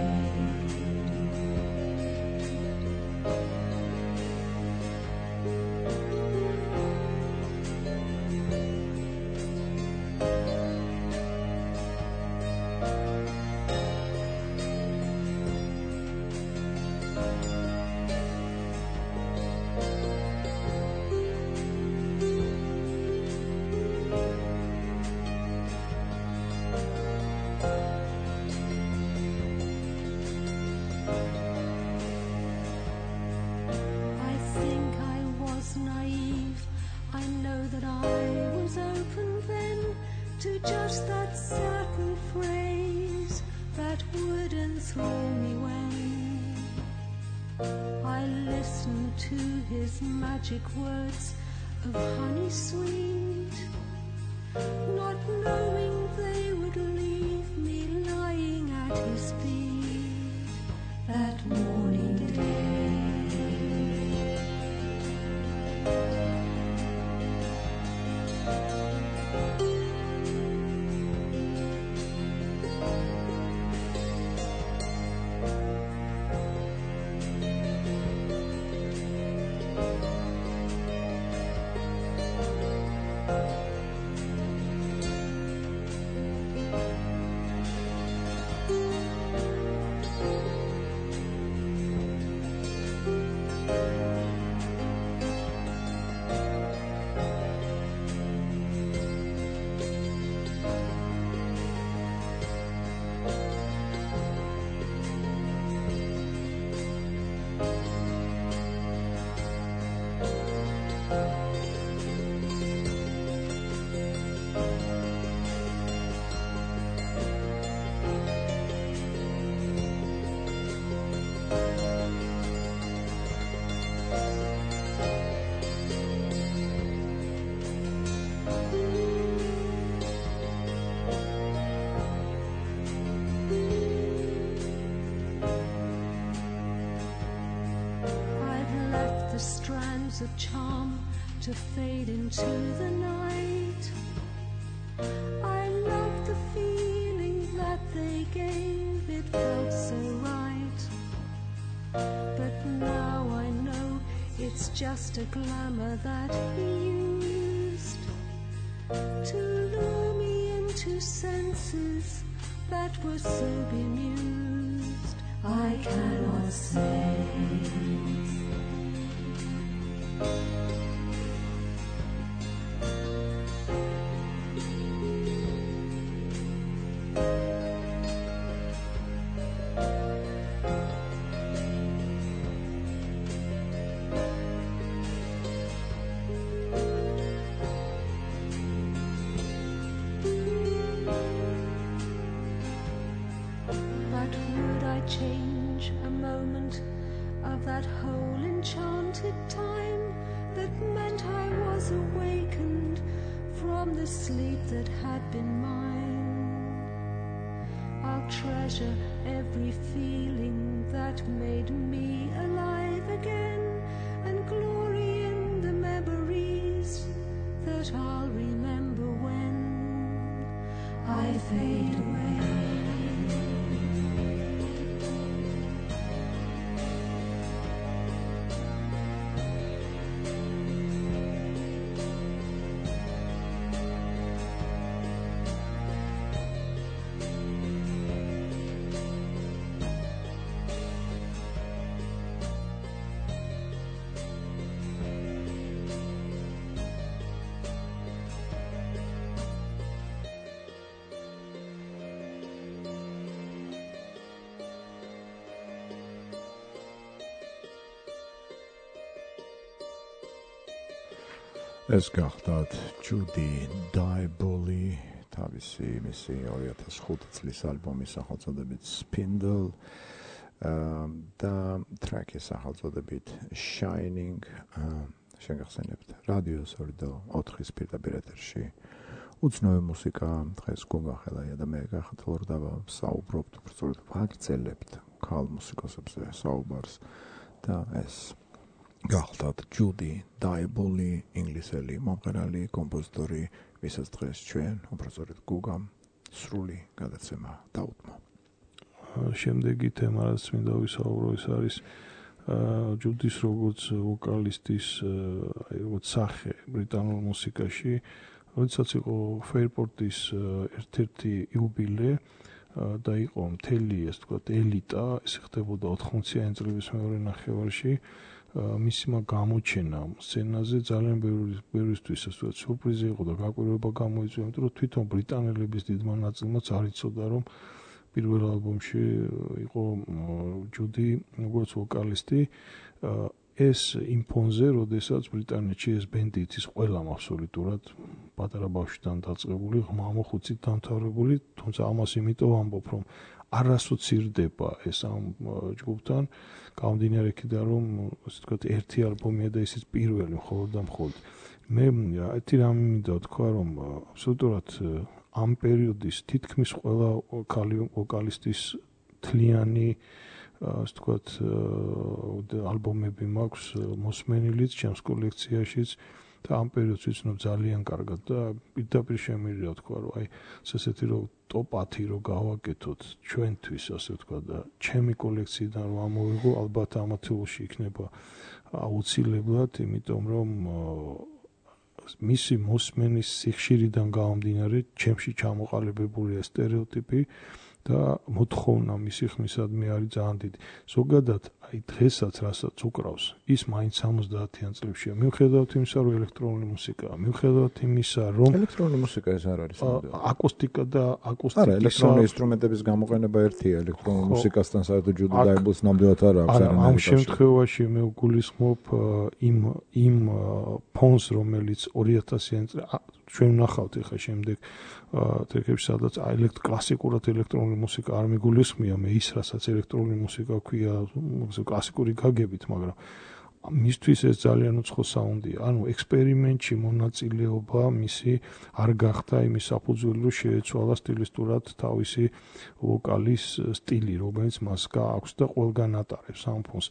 Just that certain phrase that would enthrall me when I listened to his magic words of honey sweet, not knowing they would leave me lying at his feet that morning day. lose a charm to fade into the night. I love the feeling that they gave, it felt so right. But now I know it's just a glamour that he used to lure me into senses that were so bemused. I cannot say. Change a moment of that whole enchanted time that meant I was awakened from the sleep that had been mine. I'll treasure every feeling that made me alive again and glory in the memories that I'll remember when I fade away. ეს გახდათ ჯუდი დაიბოლი თავისი მისი ორი ათას ხუთი წლის ალბომის სახელწოდებით Spindle და ტრეკის სახელწოდებით Shining. შეგახსენებთ რადიოს ორი და ოთხის პირდაპირ ეთერში უცნობი მუსიკა. დღეს გოგახელაია და მე გახეთლორდავა საუბრობთ უბრალოდ ვაგრძელებთ ქალ მუსიკოსებზე საუბარს და ეს გახდათ ჯუდი დაიბოლი, ინგლისელი მომღერალი, კომპოზიტორი, ვისაც დღეს ჩვენ უბრალოდ გუგამ სრული გადაცემა დაუთმო. შემდეგი თემა, რაც მინდა ვისაუბრო, ის არის ჯუდის როგორც ვოკალისტის როგორც სახე ბრიტანულ მუსიკაში, როდესაც იყო ფეირპორტის ერთ-ერთი იუბილე და იყო მთელი ეს თქვა ელიტა, ეს ხდებოდა ოთხმოციანი წლების მეორე ნახევარში. მისმა გამოჩენა სცენაზე ძალიან ბევრისთვის ასე სურპრიზი იყო და გაკვირვება გამოიწვია, იმიტომ რომ თვითონ ბრიტანელების დიდმა ნაწილმაც არ იცოდა, რომ პირველ ალბომში იყო ჯუდი როგორც ვოკალისტი. ეს იმ ფონზე, როდესაც ბრიტანეთში ეს ბენდი იცის ყველამ აბსოლუტურად პატარა ბავშვიდან დაწყებული, ღმა მოხუცით დამთავრებული, თუმცა ამას იმიტომ ვამბობ, რომ არასოცირდება ეს ამ ჯგუფთან, გამომდინარე იქიდან, რომ ასე ვთქვათ, ერთი ალბომია და ისიც პირველი მხოლოდ და მხოლოდ. მე ერთი რამე მინდა ვთქვა, რომ აბსოლუტურად ამ პერიოდის თითქმის ყველა ქალი ვოკალისტის თლიანი ასე ვთქვათ ალბომები მაქვს მოსმენილიც ჩემს კოლექციაშიც და ამ პერიოდს ვიცნობ ძალიან კარგად და პირდაპირ შემიძლია ვთქვა, რომ აი ესეთი რომ ტოპ ათი რო გავაკეთოთ ჩვენთვის, ასე ვთქვა და ჩემი კოლექციიდან რომ ამოვიღო, ალბათ ამ ათეულში იქნება აუცილებლად, იმიტომ რომ მისი მოსმენის სიხშირიდან გამომდინარე, ჩემში ჩამოყალიბებულია სტერეოტიპი და მოთხოვნა მისი ხმისადმი არის ძალიან დიდი. ზოგადად, აი დღესაც რასაც უკრავს, ის მაინც სამოცდაათიან წლებშია. მიუხედავად იმისა, რომ ელექტრონული მუსიკაა, მიუხედავად იმისა, რომ ელექტრონული მუსიკა ეს არ არის ნამდვილად. აკუსტიკა და აკუსტიკის არა, ელექტრონული ინსტრუმენტების გამოყენება ერთია, ელექტრონული მუსიკასთან საერთოდ ჯუდი დაიბოლს ნამდვილად არ აქვს არა. ამ შემთხვევაში მე გულისხმობ იმ იმ ფონს, რომელიც ორი ათასიან წელს ჩვენ ვნახავთ ახლა შემდეგ ტრეკებში, სადაც კლასიკურად ელექტრონული მუსიკა არ მიგულისხმია, მე ის რასაც ელექტრონული მუსიკა ქვია, კლასიკური გაგებით, მაგრამ მისთვის ეს ძალიან უცხო საუნდია. ანუ ექსპერიმენტში მონაწილეობა მისი არ გახდა იმის საფუძველი, რომ შეეცვალა სტილისტურად თავისი ვოკალის სტილი, რომელიც მას გააქვს და ყველგან ატარებს ამ ფონს.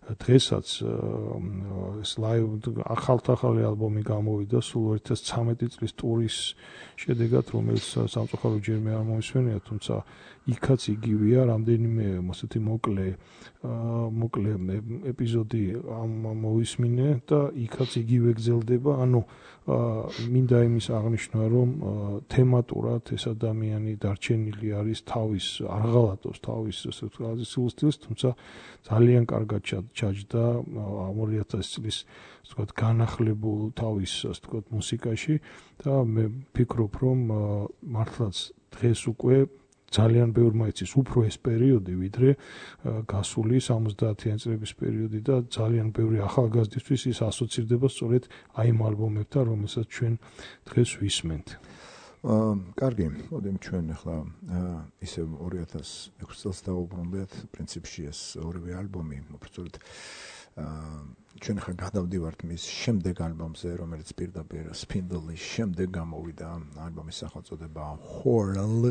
დღესაც ეს ლაივ ახალ-ახალი ალბომი გამოვიდა სულ ორი ათას ცხრამეტი წლის ტურის შედეგად, რომელიც სამწუხაროდ ჯერმე არ მომისმენია, თუმცა იქაც იგივეა, რამდენიმე მოსეთი მოკლე მოკლე ეპიზოდი მოვისმინე და იქაც იგივე გრძელდება, ანუ მინდა იმის აღნიშნვა, რომ თემატურად ეს ადამიანი დარჩენილი არის თავის არღალატოს თავის ასე ვთქვათ სტილს, თუმცა ძალიან კარგად ჩაჯდა ამ ორი ათასი წლის ასე ვთქვათ განახლებულ თავის ასე ვთქვათ მუსიკაში და მე ვფიქრობ, რომ მართლაც დღეს უკვე ძალიან ბევრმა იცის უფრო ეს პერიოდი, ვიდრე გასული სამოცდაათიანი წლების პერიოდი და ძალიან ბევრი ახალგაზრდისთვის ის ასოცირდება სწორედ აი ამ ალბომებთან, რომელსაც ჩვენ დღეს ვისმენთ. კარგი, მოდით ჩვენ ახლა ისე ორი ათას ექვსი წელს დავუბრუნდეთ, პრინციპში ეს ორივე ალბომი, უბრალოდ ჩვენ ხა გადავდივართ მის შემდეგ ალბომზე, რომელიც პირდაპირ Spindle-ის შემდეგ გამოვიდა, ალბომის სახელწოდება Whirl.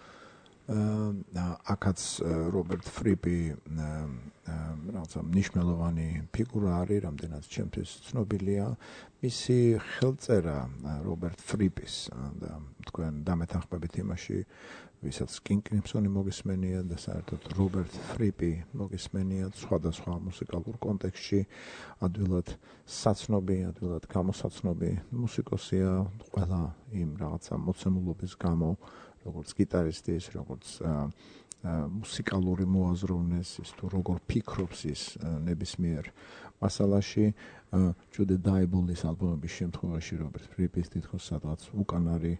აქაც რობერტ ფრიპი რაღაცა მნიშვნელოვანი ფიგურა არის, რამდენად ჩემთვის ცნობილია. მისი ხელწერა რობერტ ფრიპის და თქვენ დამეთანხმებით იმაში, ვისაც კინგ კრიმსონი მოგისმენია და საერთოდ რობერტ ფრიპი მოგისმენია სხვადასხვა მუსიკალურ კონტექსტში, ადვილად საცნობი, ადვილად გამოსაცნობი მუსიკოსია, ყველა იმ რაღაცა მოცემულობის გამო, როგორც გიტარისტის, როგორც მუსიკალური მოაზროვნეს, ის თუ როგორ ფიქრობს ის ნებისმიერ მასალაში, ჯუდი დაიბოლის ალბომების შემთხვევაში რობერტ ფრიპის თითქოს სადღაც უკან არის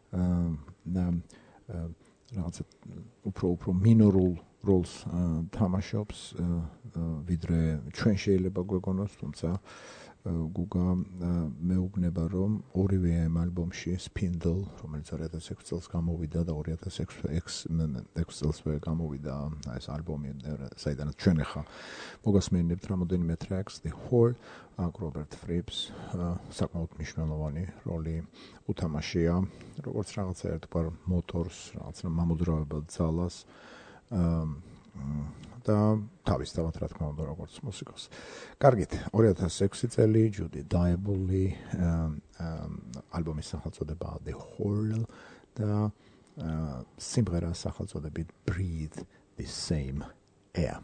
რაღაცა უფრო უფრო მინორულ როლს თამაშობს, ვიდრე ჩვენ შეიძლება გვეგონოს, თუმცა გუგა მეუბნება, რომ ორივე ამ ალბომში Spindle, რომელიც ორი ათას ექვსი წელს გამოვიდა და ორი ათას ექვსი წელსვე გამოვიდა ეს ალბომი, საიდანაც ჩვენ ახლა მოგასმენებთ რამოდენიმე tracks, The Whirl, აქ რობერტ ფრიპს საკმაოდ მნიშვნელოვანი როლი უთამაშია, როგორც რაღაცა ერთგვარ მოტორს, რაღაცა მამოძრავებელ ძალას და თავისთავად რა თქმა უნდა როგორც მუსიკოს. კარგით, ორი ათას ექვსი წელი, ჯუდი დაიბოლი, ალბომის სახელწოდება The Whirl და სიმღერა სახელწოდებით Breathe the Same Air.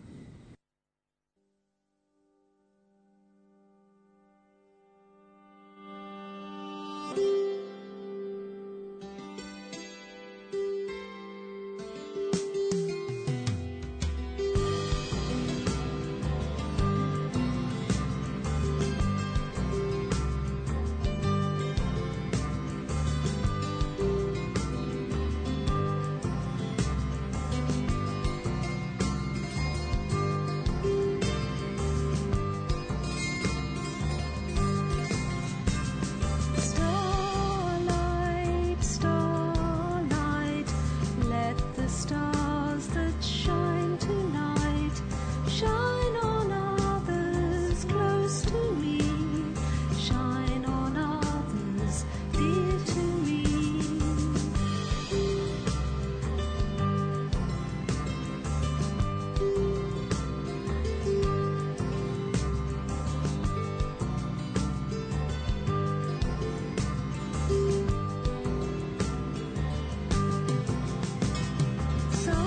So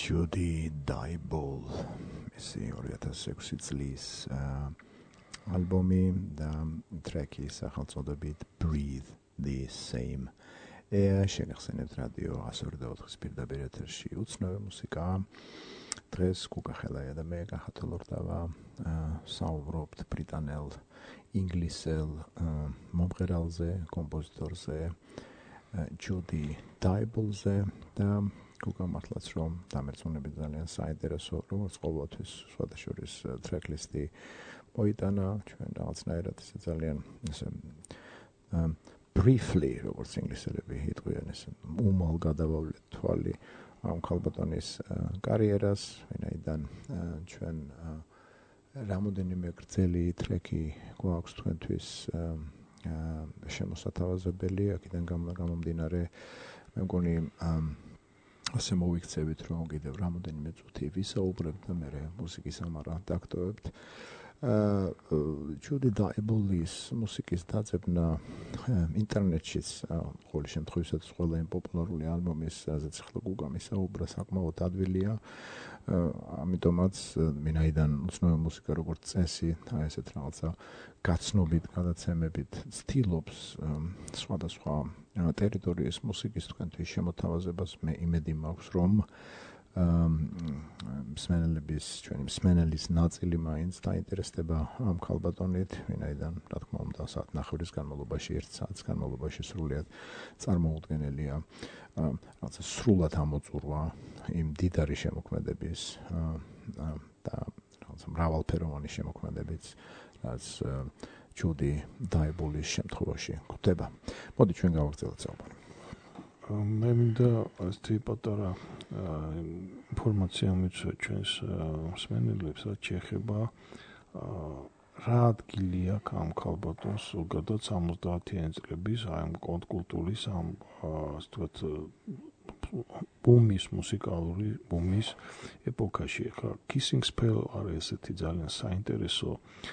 Judy Dybul ისი ორი ათას ექვსი წლის ალბომი და ტრეკი სახელწოდებით Breathe the Same. შეგახსენებთ რადიო one oh four პირდაპირ ეთერში უცნობი მუსიკა. დღეს კუკა ხელაია და მე გახათოლორდავა საუბრობთ ბრიტანელ ინგლისელ მომღერალზე, კომპოზიტორზე Judy Dybulზე და კუკა მართლაც რომ დამერწმუნებით ძალიან საინტერესო როგორც ყოველთვის სხვადასხვა ტრეკლისტი მოიტანა ჩვენ რაღაცნაირად ისე ძალიან ესე briefly როგორც ინგლისელები იტყვიან ესე უმალ გადავავლეთ თვალი ამ ქალბატონის კარიერას ვინაიდან ჩვენ რამოდენიმე გრძელი ტრეკი გვაქვს თქვენთვის შემოსათავაზებელი აქედან გამომდინარე მე მგონი ასე მოვიქცევით რომ კიდევ რამოდენიმე წუთი ვისაუბრებთ და მე მუსიკის ამარა დაგტოვებთ Judy Dybulis მუსიკის დაძებნა ინტერნეტშიც ყოველ შემთხვევაში ყველა იმ პოპულარული ალბომის ასეც ახლა გუგა მისაუბრა საკმაოდ ადვილია ამიტომაც ვინაიდან უცნობი მუსიკა როგორც წესი აი ესეთ რაღაცა გაცნობით გადაცემებით ცდილობს სხვადასხვა ტერიტორიის მუსიკის თქვენთვის შემოთავაზებას მე იმედი მაქვს რომ მსმენელების ჩვენი მსმენელის ნაწილი მაინც დაინტერესდება ამ ქალბატონით, ვინაიდან რა თქმა უნდა საათნახევრის განმავლობაში ერთ საათის განმავლობაში სრულიად წარმოუდგენელია რაღაცა სრულად ამოწურვა იმ დიდარი შემოქმედების და რაღაცა მრავალფეროვანი შემოქმედების რაც Judy Dybulis შემთხვევაში გვხვდება. მოდი ჩვენ გავაგრძელოთ საუბარი. მე მინდა ასეთი პატარა ინფორმაცია მიცვა ჩვენს მსმენელებს, რაც შეეხება რა ადგილი აქვს ამ ქალბატონს ზოგადად სამოცდაათიანი წლების აი ამ კონტრკულტურის ამ ასე ვთქვათ ბუმის მუსიკალური ბუმის ეპოქაში. ხა Kissing Spell არის ესეთი ძალიან საინტერესო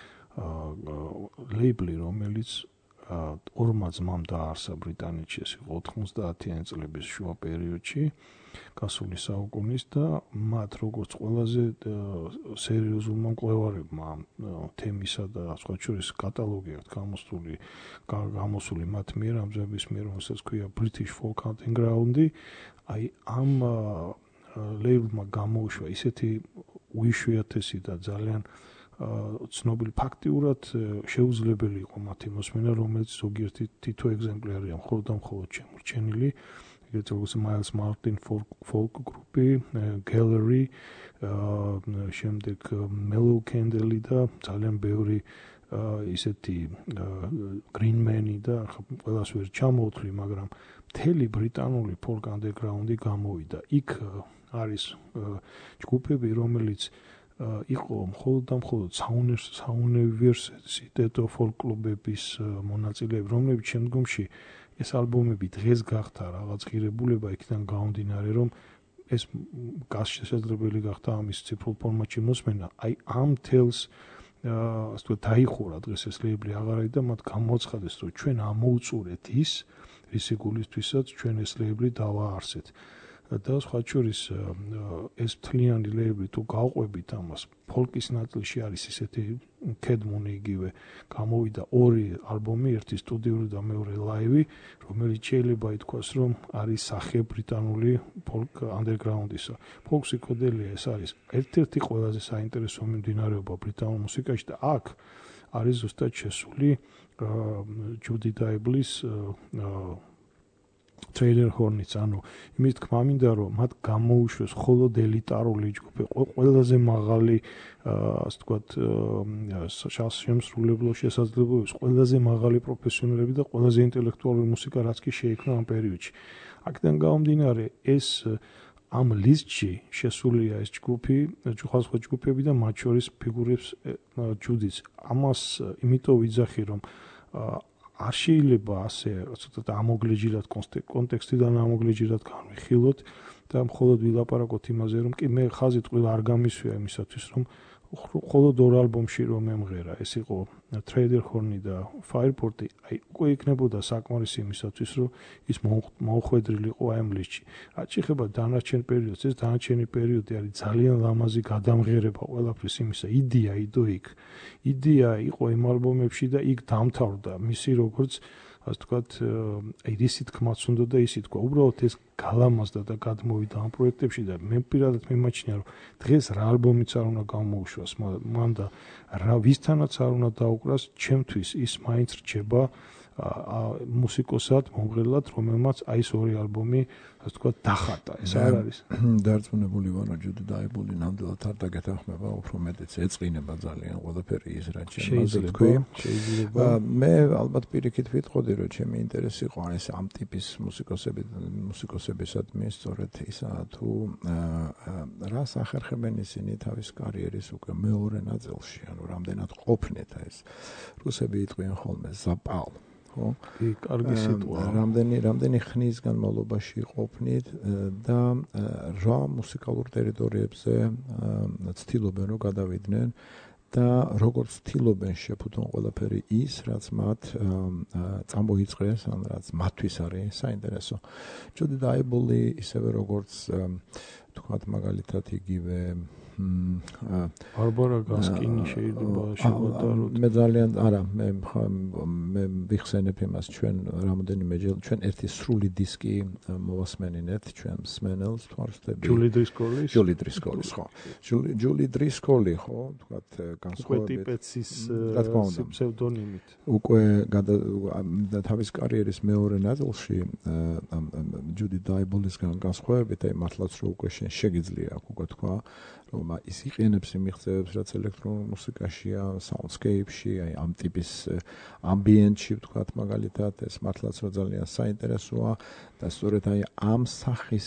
ლეიბლი, რომელიც ორმა ძმამ დაარსა ბრიტანეთში ეს იყო ოთხმოცდაათიანი წლების შუა პერიოდში გასული საუკუნის და მათ როგორც ყველაზე სერიოზულმა მკვლევარებმა თემისა და სხვა შორის კატალოგი აქვს გამოსული გამოსული მათ მიერ ამჟამების მიერ რომელსაც ქვია British Folk Hunting Ground-ი აი ამ ლეიბლმა გამოუშვა ისეთი უიშვიათესი და ძალიან ცნობილი ფაქტიურად შეუძლებელი იყო მათი მოსმენა, რომელიც ზოგიერთი თითო ეგზემპლარია მხოლოდ და მხოლოდ შემორჩენილი. ეგრეთ როგორც Miles Martin folk group-ი, Gallery, შემდეგ Mellow Candle და ძალიან ბევრი ისეთი Green Man-ი და ყველას ვერ ჩამოვთვლი, მაგრამ მთელი ბრიტანული folk underground-ი გამოვიდა. იქ არის ჯგუფები, რომელიც იყო მხოლოდ და მხოლოდ საუნივერსიტეტო folk კლუბების მონაწილეები, რომლებიც შემდგომში ეს ალბომები დღეს გახდა რაღაც ღირებულება იქიდან გამომდინარე, რომ ეს გასშესაძლებელი გახდა ამის ციფრულ ფორმატში მოსმენა. აი ამ თელს ასე ვთქვათ დაიხურა დღეს ეს ლეიბლი აღარ არის და მათ გამოაცხადეს, რომ ჩვენ ამოუწურეთ ის, რისი გულისთვისაც ჩვენ ეს ლეიბლი დავაარსეთ. და სხვა შორის ეს მთლიანი ლეიბლი თუ გავყვებით ამას ფოლკის ნაწილში არის ისეთი კედმონი იგივე გამოვიდა ორი ალბომი ერთი სტუდიური და მეორე ლაივი რომელიც შეიძლება ითქვას რომ არის სახე ბრიტანული ფოლკ ანდერგრაუნდისა ფოლკ ფსიქოდელია ეს არის ერთ-ერთი ყველაზე საინტერესო მიმდინარეობა ბრიტანულ მუსიკაში და აქ არის ზუსტად შესული Judy Dybulis Trailer Hornets, ანუ იმის თქმა მინდა რომ მათ გამოუშვეს მხოლოდ ელიტარული ჯგუფი, ყველაზე მაღალი ასე ვთქვათ შემსრულებლო შესაძლებლობების, ყველაზე მაღალი პროფესიონალები და ყველაზე ინტელექტუალური მუსიკა რაც კი შეიქმნა ამ პერიოდში. აქედან გამომდინარე ეს ამ ლისტში შესულია ეს ჯგუფი, სხვა ჯგუფები და მათ შორის ფიგურებს Judy-ს. ამას იმიტომ ვიძახი რომ არ შეიძლება ასე ცოტა ამოგლეჯილად კონტექსტიდან ამოგლეჯილად განვიხილოთ და მხოლოდ ვილაპარაკოთ იმაზე რომ კი მე ხაზით ყველა არ გამისვია იმისათვის რომ მხოლოდ ორ ალბომში რომ ემღერა, ეს იყო Trader Horn და Fireport-ი, აი უკვე იქნებოდა საკმარისი იმისათვის, რომ ის მოუხვედრილიყო აი ამ ლისტში. რაც შეეხება დანარჩენ პერიოდს, ეს დანარჩენი პერიოდი არის ძალიან ლამაზი გადამღერება ყველაფრის იმისა. იდეა იდო იქ. იდეა იყო იმ ალბომებში და იქ დამთავრდა მისი როგორც ასე ვთქვათ, აი რისი თქმაც უნდა და ისი თქვა. უბრალოდ ეს გალამაზდა და გადმოვიდა ამ პროექტებში და მე პირადად მიმაჩნია, რომ დღეს რა ალბომიც არ უნდა გამოუშვას, მან და რა ვისთანაც არ უნდა დაუკრას, ჩემთვის ის მაინც რჩება მუსიკოსად, მომღერლად, რომელმაც აი ეს ორი ალბომი, ასე ვთქვათ, დახატა. ეს არ არის. დარწმუნებული ვარ, რომ ჯუდი დაიბული ნამდვილად არ დაგეთანხმება, უფრო მეტიც ეწყინება ძალიან ყველაფერი ის რაც შეიძლება, შეიძლება. მე ალბათ პირიქით ვიტყოდი, რომ ჩემი ინტერესი იყო ეს ამ ტიპის მუსიკოსები, მუსიკოსებისადმი სწორედ ისა თუ რას ახერხებენ ისინი თავის კარიერის უკვე მეორე ნაწილში, ანუ რამდენად ყოფნით ეს რუსები იტყვიან ხოლმე ზაპალ. ხო? კი, კარგი სიტყვაა. რამდენი რამდენი ხნის განმავლობაში ყოფნით და რა მუსიკალურ ტერიტორიებზე ცდილობენ რომ გადავიდნენ და როგორც ცდილობენ შეფუთონ ყველაფერი ის, რაც მათ წამოიწყეს, ან რაც მათთვის არის საინტერესო. ჯუდი დაიბული ისევე როგორც თქვათ მაგალითად იგივე ბარბარა გასკინი შეიძლება შევადაროთ. მე ძალიან არა, მე მე ვიხსენებ იმას ჩვენ რამოდენიმეჯერ ჩვენ ერთი სრული დისკი მოვასმენინეთ ჩვენ სმენელს თვარსდები. ჯული დრისკოლის? ჯული დრისკოლის, ხო. ჯული ჯული დრისკოლი, ხო, თქვათ განსხვავებით. უკვე ტიპეცის ფსევდონიმით. უკვე თავის კარიერის მეორე ნაწილში ჯუდი დაიბოლისგან განსხვავებით, აი მართლაც რომ უკვე შეგიძლია აქ უკვე თქვა რომ ის იყენებს იმ მიღწევებს, რაც ელექტრონულ მუსიკაშია, soundscape-ში, აი ამ ტიპის ambient-ში, ვთქვათ, მაგალითად, ეს მართლაც რომ ძალიან საინტერესოა და სწორედ აი ამ სახის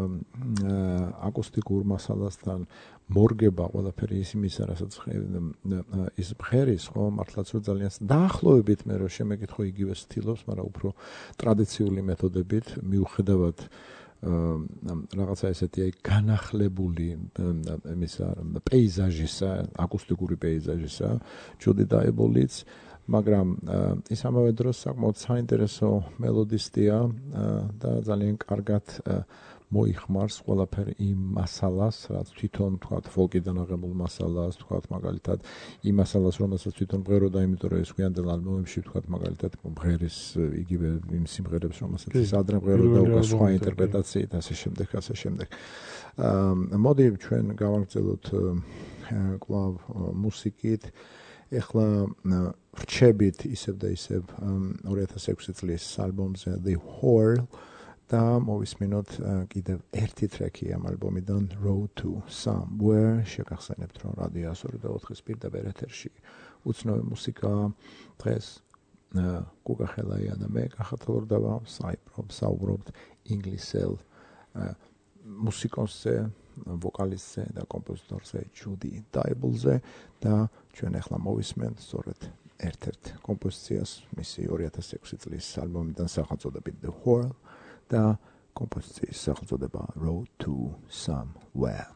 აკუსტიკურ მასალასთან მორგება ყველაფერი ის იმისა, რასაც ის ბღერის, ხო, მართლაც რომ ძალიან დაახლოებით მე რომ შემეკითხო იგივე სტილობს, მაგრამ უფრო ტრადიციული მეთოდებით მიუხედავად რაღაცა ესეთი აი განახლებული იმისა პეიზაჟისა, აკუსტიკური პეიზაჟისა, ჯუდი დაიბოლიც, მაგრამ ის ამავე დროს საკმაოდ საინტერესო მელოდისტია და ძალიან კარგად მოიხმარს ყველაფერი იმ მასალას, რაც თვითონ თქვათ ფოლკიდან აღებულ მასალას, თქვათ მაგალითად იმ მასალას, რომელსაც თვითონ ბღეროდა, იმიტომ რომ ეს გვიანდელ ალბომებში თქვათ მაგალითად ბღერის იგივე იმ სიმღერებს, რომელსაც ის ადრე ბღეროდა უკვე სხვა ინტერპრეტაციით, ასე შემდეგ, ასე შემდეგ. მოდი ჩვენ გავაგრძელოთ კვლავ მუსიკით. ეხლა ვრჩებით ისევ და ისევ ორი ათას ექვსი წლის ალბომზე The Whore და მოვისმინოთ კიდევ ერთი ტრეკი ამ ალბომიდან Road to Somewhere. შეგახსენებთ, რომ რადიო ასორი და ოთხის პირდაპირ ეთერში უცნობი მუსიკა დღეს გუგა ხელაია და მე გახათლორდება საუბრობთ ინგლისელ მუსიკოსზე, ვოკალისტზე და კომპოზიტორზე ჯუდი დაიბოლზე და ჩვენ ახლა მოვისმენთ სწორედ ერთ-ერთ კომპოზიციას მისი ორი ათას ექვსი წლის ალბომიდან სახელწოდებით The Whore და კომპოზიციის სახელწოდება Road to Somewhere.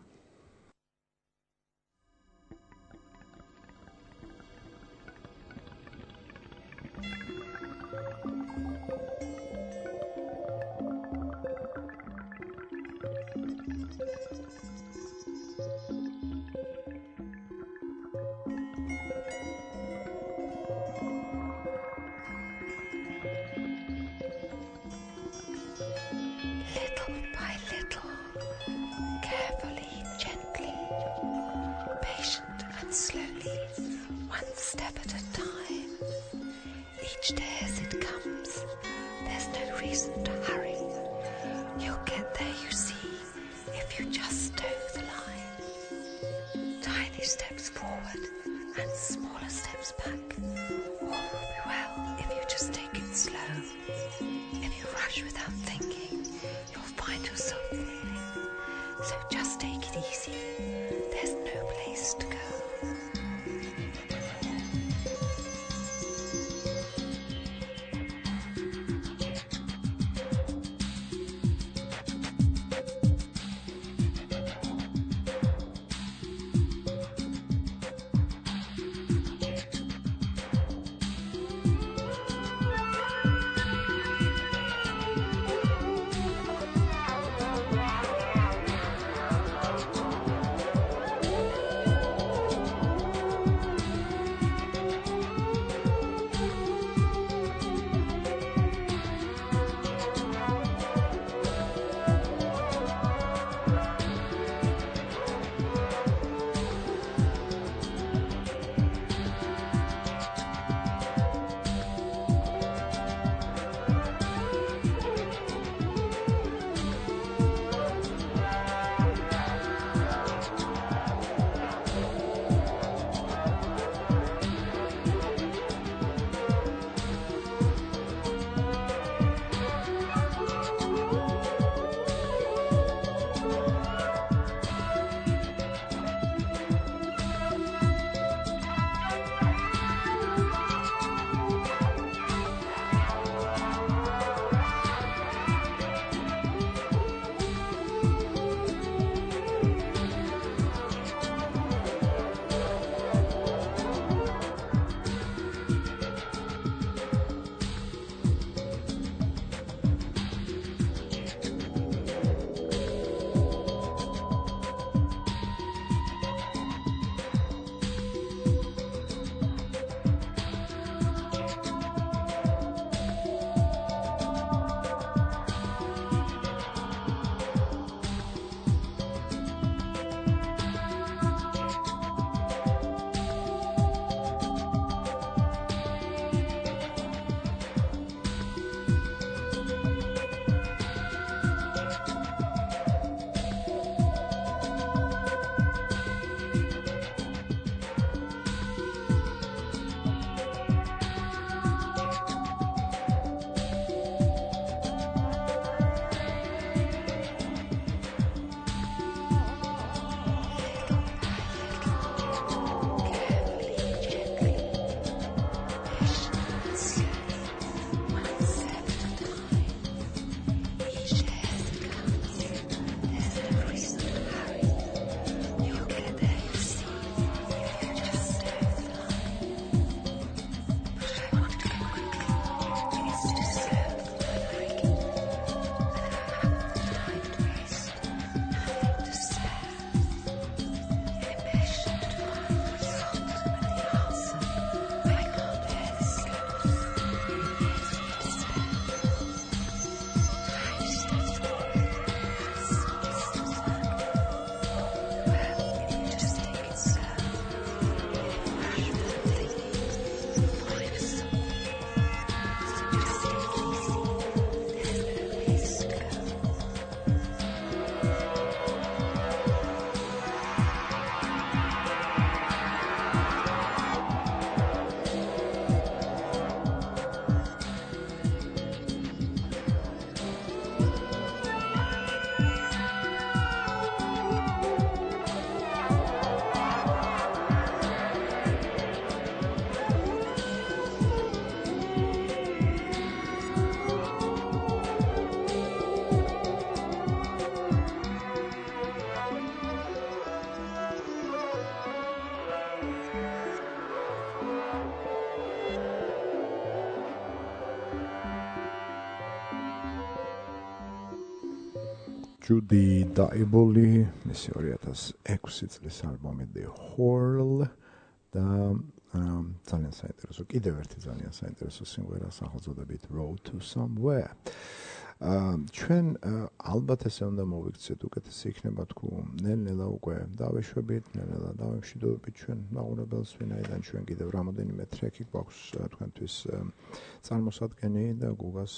Judy Daiboli, მისი ორი ათას ექვსი წლის ალბომი The Whirl და ძალიან საინტერესო, კიდევ ერთი ძალიან საინტერესო სიმღერა სახელწოდებით Road to Somewhere. ჩვენ ალბათ ესე უნდა მოვიქცეთ, უკეთესი იქნება თქვი, ნელ-ნელა უკვე დავეშვებით, ნელ-ნელა დავემშვიდობებით ჩვენ მაყურებელს, ვინაიდან ჩვენ კიდევ რამოდენიმე ტრეკი გვაქვს თქვენთვის წარმოსადგენი და გუგას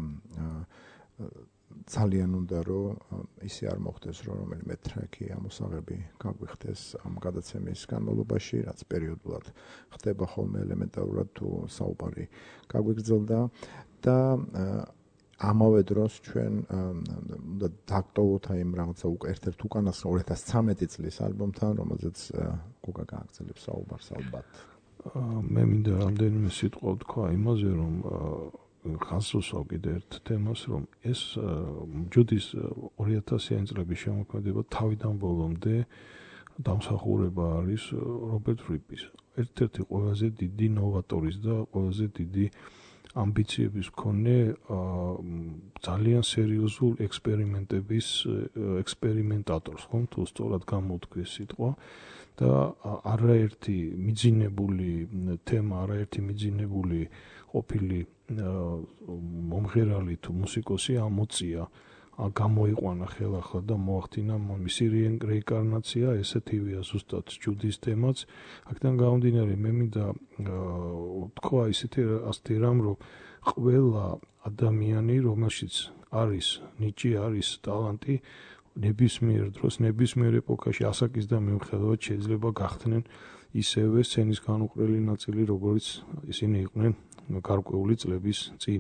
ძალიან უნდა რომ ისე არ მოხდეს რომ რომელიმე ტრეკი ამოსაღები გაგვიხდეს ამ გადაცემის განმავლობაში, რაც პერიოდულად ხდება ხოლმე ელემენტარულად თუ საუბარი გაგვიგრძელდა და ამავე დროს ჩვენ უნდა დაგტოვოთ აი იმ რაღაცა ერთ-ერთ უკანასკნელ ორი ათას ცხრამეტი წლის ალბომთან, რომელზეც გუგა გააგრძელებს საუბარს ალბათ. მე მინდა რამდენიმე სიტყვა ვთქვა იმაზე, რომ ხასუსავ კიდე ერთ თემას, რომ ეს ჯუდის ორი ათასიანი წლების შემოქმედება თავიდან ბოლომდე დამსახურება არის რობერტ ფრიპის. ერთ-ერთი ყველაზე დიდი ნოვატორის და ყველაზე დიდი ამბიციების მქონე ძალიან სერიოზულ ექსპერიმენტების ექსპერიმენტატორს, ხომ თუ სწორად გამოვთქვი სიტყვა და არაერთი მიძინებული თემა, არაერთი მიძინებული ყოფილი მომღერალი თუ მუსიკოსი ამოწია, გამოიყვანა ხელახლა და მოახდინა მისი რეინკარნაცია, ესეთივეა ზუსტად ჯუდის თემაც. აქედან გამომდინარე, მე მინდა თქვა ისეთი ასეთი რამ, რომ ყველა ადამიანი, რომელშიც არის ნიჭი, არის ტალანტი, ნებისმიერ დროს, ნებისმიერ ეპოქაში ასაკის და მიუხედავად შეიძლება გახდნენ ისევე სცენის განუყრელი ნაწილი, როგორც ისინი იყვნენ გარკვეული წლების წინ.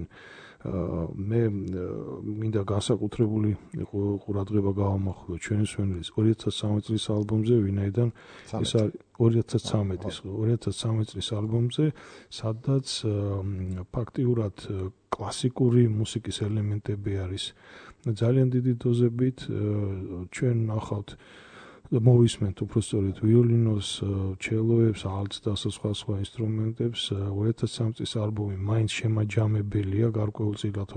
მე მინდა განსაკუთრებული ყურადღება გავამახვილო ჩვენი სვენელის ორი ათას ცხრამეტი წლის ალბომზე, ვინაიდან ეს არის ორი ათას ცხრამეტის ორი ათას ცხრამეტი წლის ალბომზე, სადაც ფაქტიურად კლასიკური მუსიკის ელემენტები არის ძალიან დიდი დოზებით. ჩვენ ნახავთ მოვისმენთ უბრალოდ ვიოლინოს, ჩელოებს, ალტს და სხვა სხვა ინსტრუმენტებს. ორი ათას ცხრამეტი წლის ალბომი მაინც შემაჯამებელია გარკვეულწილად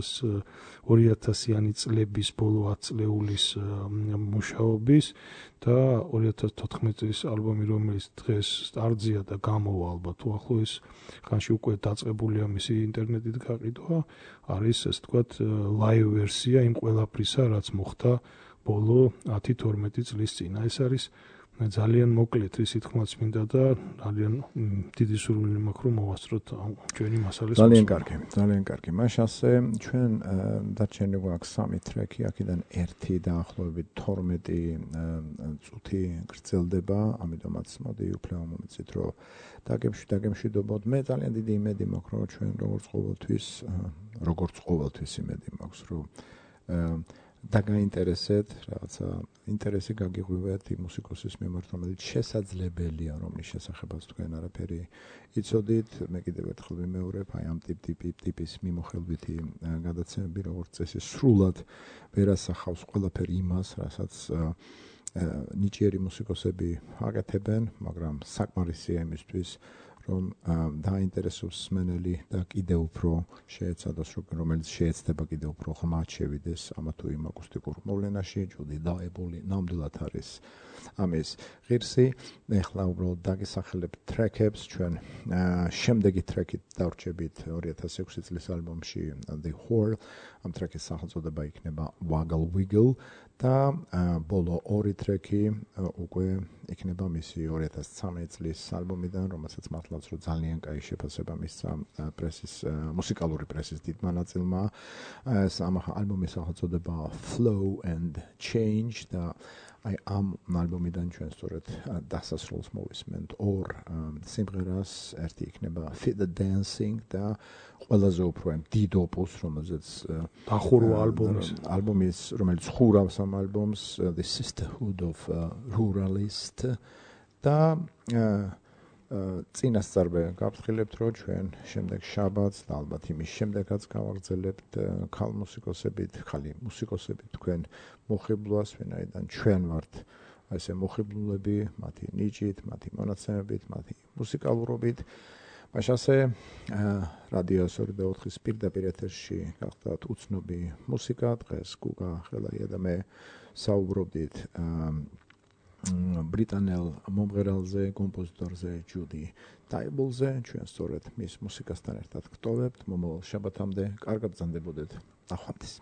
ორი ათასიანი წლების ბოლო ათწლეულის მუშაობის და ორი ათას თოთხმეტი წლის ალბომი, რომელიც დღეს სტარტზეა და გამოვა ალბათ უახლოეს ხანში უკვე დაწყებულია მისი ინტერნეტით გაყიდვა, არის ასე ვთქვათ ლაივ ვერსია იმ ყველაფრისა, რაც მოხდა ბოლო ათი თორმეტი წლის წინ. ეს არის ძალიან მოკლედ ის თქმაც მინდა და ძალიან დიდი სურვილი მაქვს რომ მოვასწროთ ჩვენი მასალის. ძალიან კარგი, ძალიან კარგი. მაშ ასე ჩვენ დარჩენილი გვაქვს სამი ტრეკი, აქედან ერთი დაახლოებით თორმეტი წუთი გრძელდება, ამიტომაც მოდი უფრო მომეცით რომ დაგემშვიდობოთ. მე ძალიან დიდი იმედი მაქვს რომ ჩვენ როგორც ყოველთვის, როგორც ყოველთვის იმედი მაქვს რომ დაგაინტერესეთ, რაღაცა ინტერესი გაგიღვივეთ იმ მუსიკოსის მიმართ, რომელიც შესაძლებელია, რომლის შესახებაც თქვენ არაფერი იცოდით. მე კიდევ ერთხელ ვიმეორებ, აი ამ ტიპის მიმოხილვითი გადაცემები, როგორც წესი, სრულად ვერ ასახავს ყველაფერი იმას, რასაც ნიჭიერი მუსიკოსები აკეთებენ, მაგრამ საკმარისია იმისთვის, რომ დაინტერესოს მსმენელი და კიდევ უფრო შეეცადოს, რომელიც შეეცდება კიდევ უფრო ღრმად შევიდეს ამა თუ იმ აკუსტიკურ მოვლენაში. ჯუდი დაიბოლი ნამდვილად არის ამის ღირსი. ეხლა უბრალოდ დაგესახელებთ ტრეკებს, ჩვენ შემდეგი ტრეკით დავრჩებით ორი ათას ექვსი წლის ალბომში The Whirl, ამ ტრეკის სახელწოდება იქნება Waggle Wiggle და ბოლო ორი ტრეკი უკვე იქნება მისი ორი ათას ცხრამეტი წლის ალბომიდან, რომელსაც მართლაც რომ ძალიან კაი შეფასება მისცა პრესის მუსიკალური პრესის დიდმა ნაწილმა. ეს ამ ალბომის სახელწოდება Flow and Change და აი ამ ალბომიდან ჩვენ სწორედ დასასრულს მოვისმენთ ორ სიმღერას, ერთი იქნება Fit the Dancing და ყველაზე უფრო ამ დიდ ოპუსს, რომელზეც დახურვა ალბომის ალბომის, რომელიც ხურავს ამ ალბომს, The Sisterhood of Ruralist და წინასწარმე გავფრთხილებთ, რომ ჩვენ შემდეგ შაბათს და ალბათ იმის შემდეგაც გავაგრძელებთ ქალ მუსიკოსებით, ხალი მუსიკოსებით თქვენ მოხიბლვას, ვინაიდან ჩვენ ვართ ესე მოხიბლულები, მათი ნიჭით, მათი მონაცემებით, მათი მუსიკალურობით. მაშასე რადიო ორი და ოთხის პირდაპირ ეთერში გახდათ უცნობი მუსიკა. დღეს გუგა ხელაია და მე საუბრობდით ბრიტანელ მომღერალზე, კომპოზიტორზე ჯუდი ტაიბლზე. ჩვენ სწორედ მის მუსიკასთან ერთად გტოვებთ. მომავალ შაბათამდე კარგად ბრძანდებოდეთ. ნახვამდის.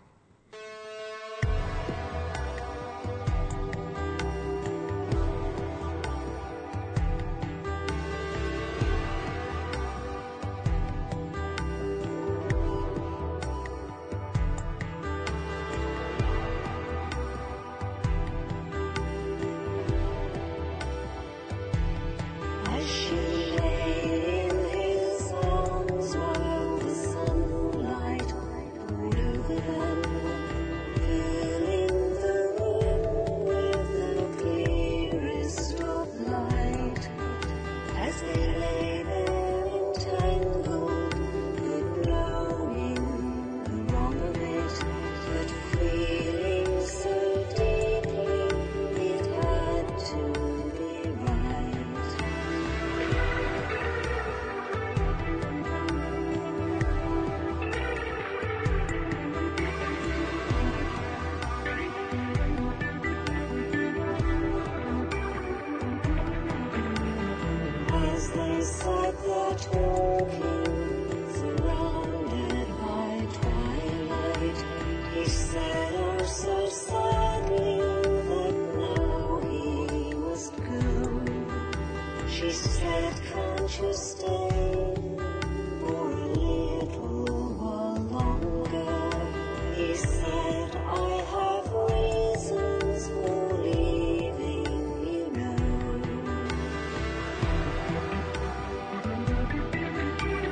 Thank you.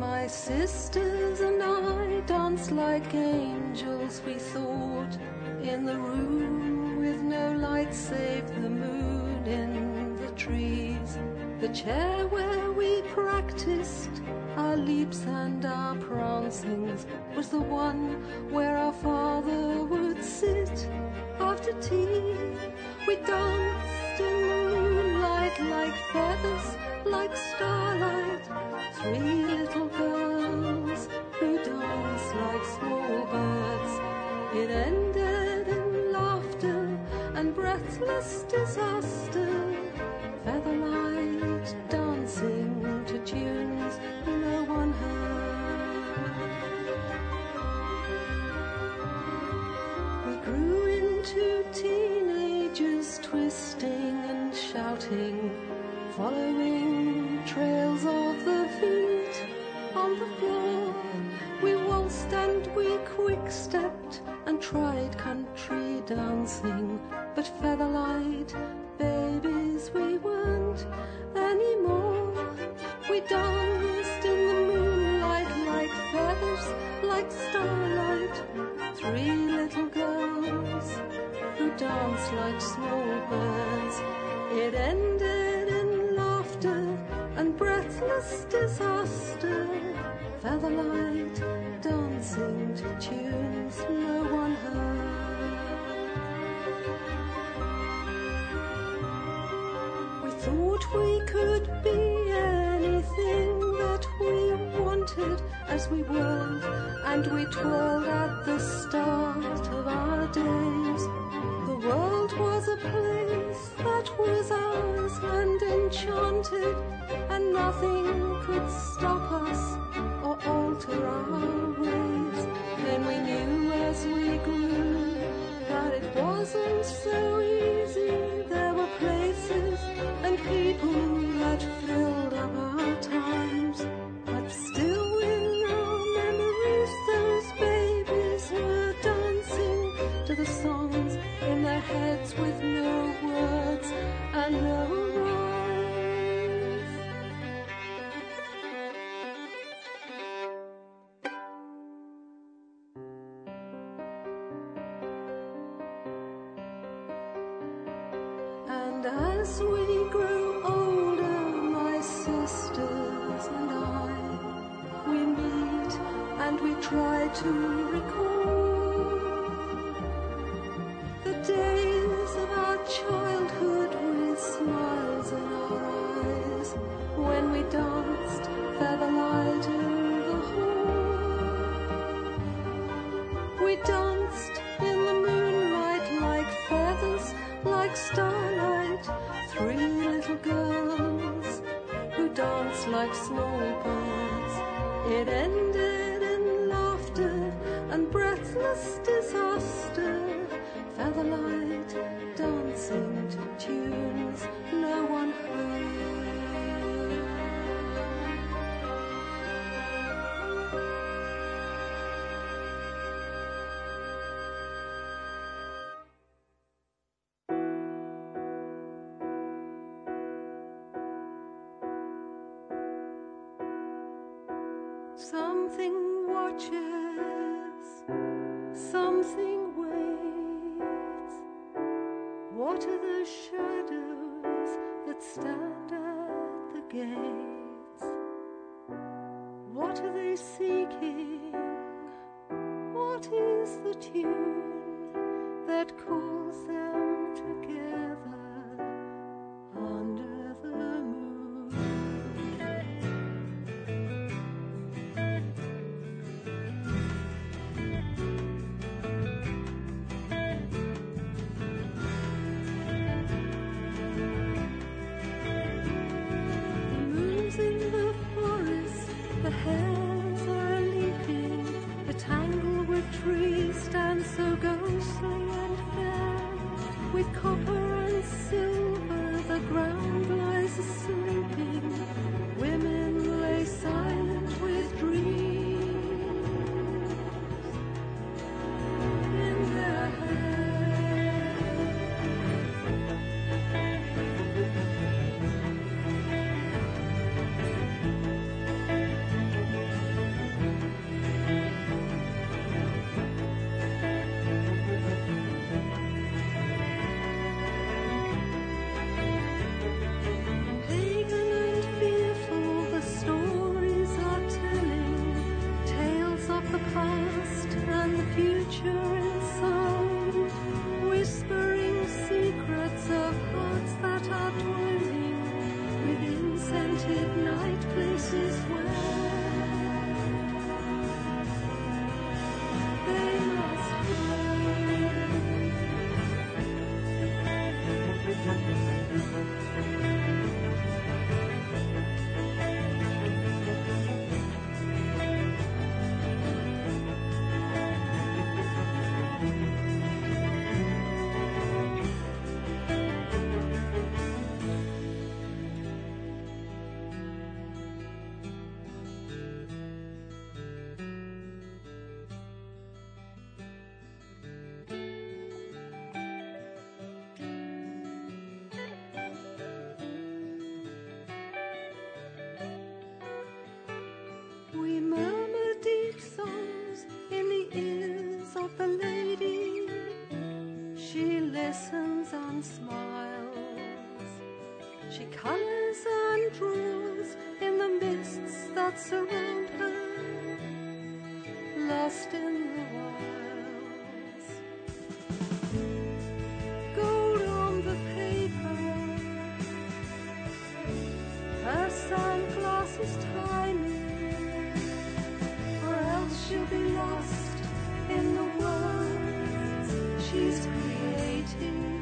My sisters and I danced like angels, we thought, in the room with no light save the moon in the trees. The chair where we practiced our leaps and our prancings was the one where our father would sit after tea. We danced in the moonlight like feathers, like starlight, three little girls who danced like small birds. It ended in laughter and breathless disaster, featherlight dancing to tunes no one heard. We grew into teenagers, twisting and shouting, following trails of the feet on the floor. We waltzed and we quick-stepped and tried country dancing, but featherlight babies we weren't anymore. We danced in the moonlight like feathers, like starlight, three little girls who danced like small birds. It ended in laughter and breathless disaster, featherlight dancing to tunes no one heard. We thought we could be anything that we wanted as we weren't, and we twirled at the start of our days. The world was a place that was ours and enchanted, and nothing could stop us or alter our ways. Then we knew as we grew that it wasn't so easy. There were places and people that filled up our times, but still in our memories those babies were dancing to the songs in their heads with no words and no rhymes. And as we grew older, my sisters and I, we meet and we try to recall the days of our childhood with smiles in our eyes, when we danced featherlight in the hall. We danced in the moonlight like feathers, like starlight, three little girls who danced like small birds. It ended in laughter and breathless disaster, featherlight dancing to tunes no one heard. Something watches, something waits. What are the shadows that stand at the gates? What are they seeking? What is the tune that calls them together under the moon? In the forest, the hares are leaping, the tanglewood trees stand so guard. haunted night places where they must we murmur deep songs in the ears of the lady. She listens and smiles. She colors and draws in the mists that surround her, lost in the wilds. Gold on the paper, her sunglasses tiny, she'll be lost in the words she's creating.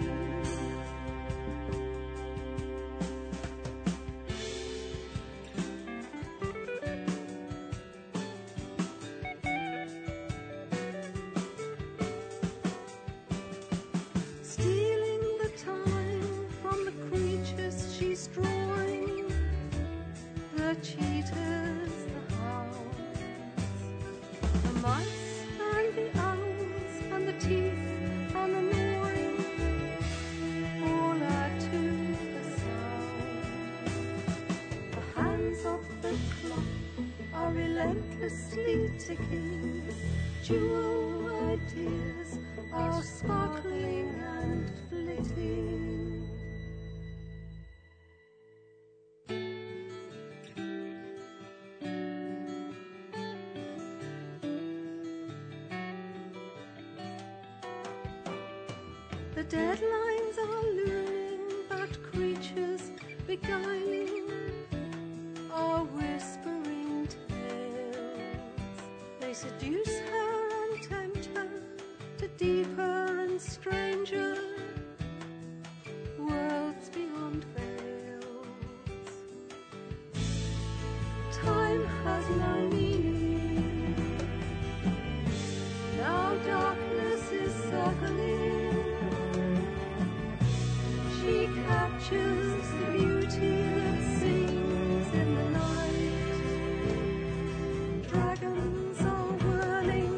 Stealing the time from the creatures she's drawing, the cheaters, the hounds, the mice and the owls and the teeth and the gnawing, all add to the sound. The hands of the clock are relentlessly ticking. Jewel ideas are sparkling and flitting. The deadlines are looming, but creatures beguiling are whispering tales. They seduce her and tempt her to deeper and stranger worlds beyond veils. Time has no meaning. Now darkness is circling. She captures the beauty that sings in the night. Dragons are whirling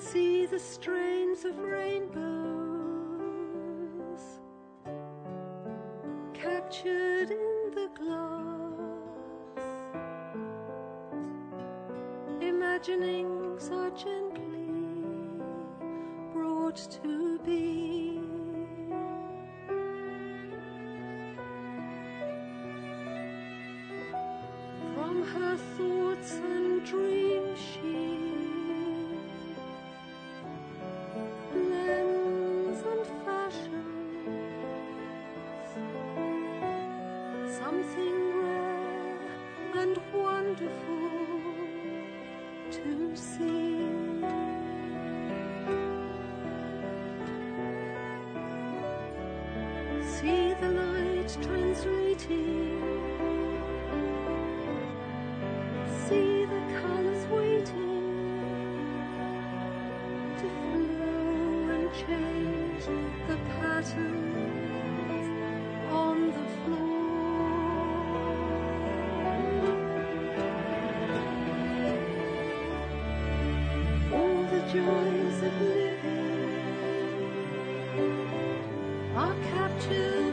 see the strains of rainbows captured in the glass. Imaginings are gently brought to be. From her thoughts and dreams she blends and fashions something rare and wonderful to see. See the light translating, see the colors waiting to flow and change the patterns on the floor. All the joys of living are captured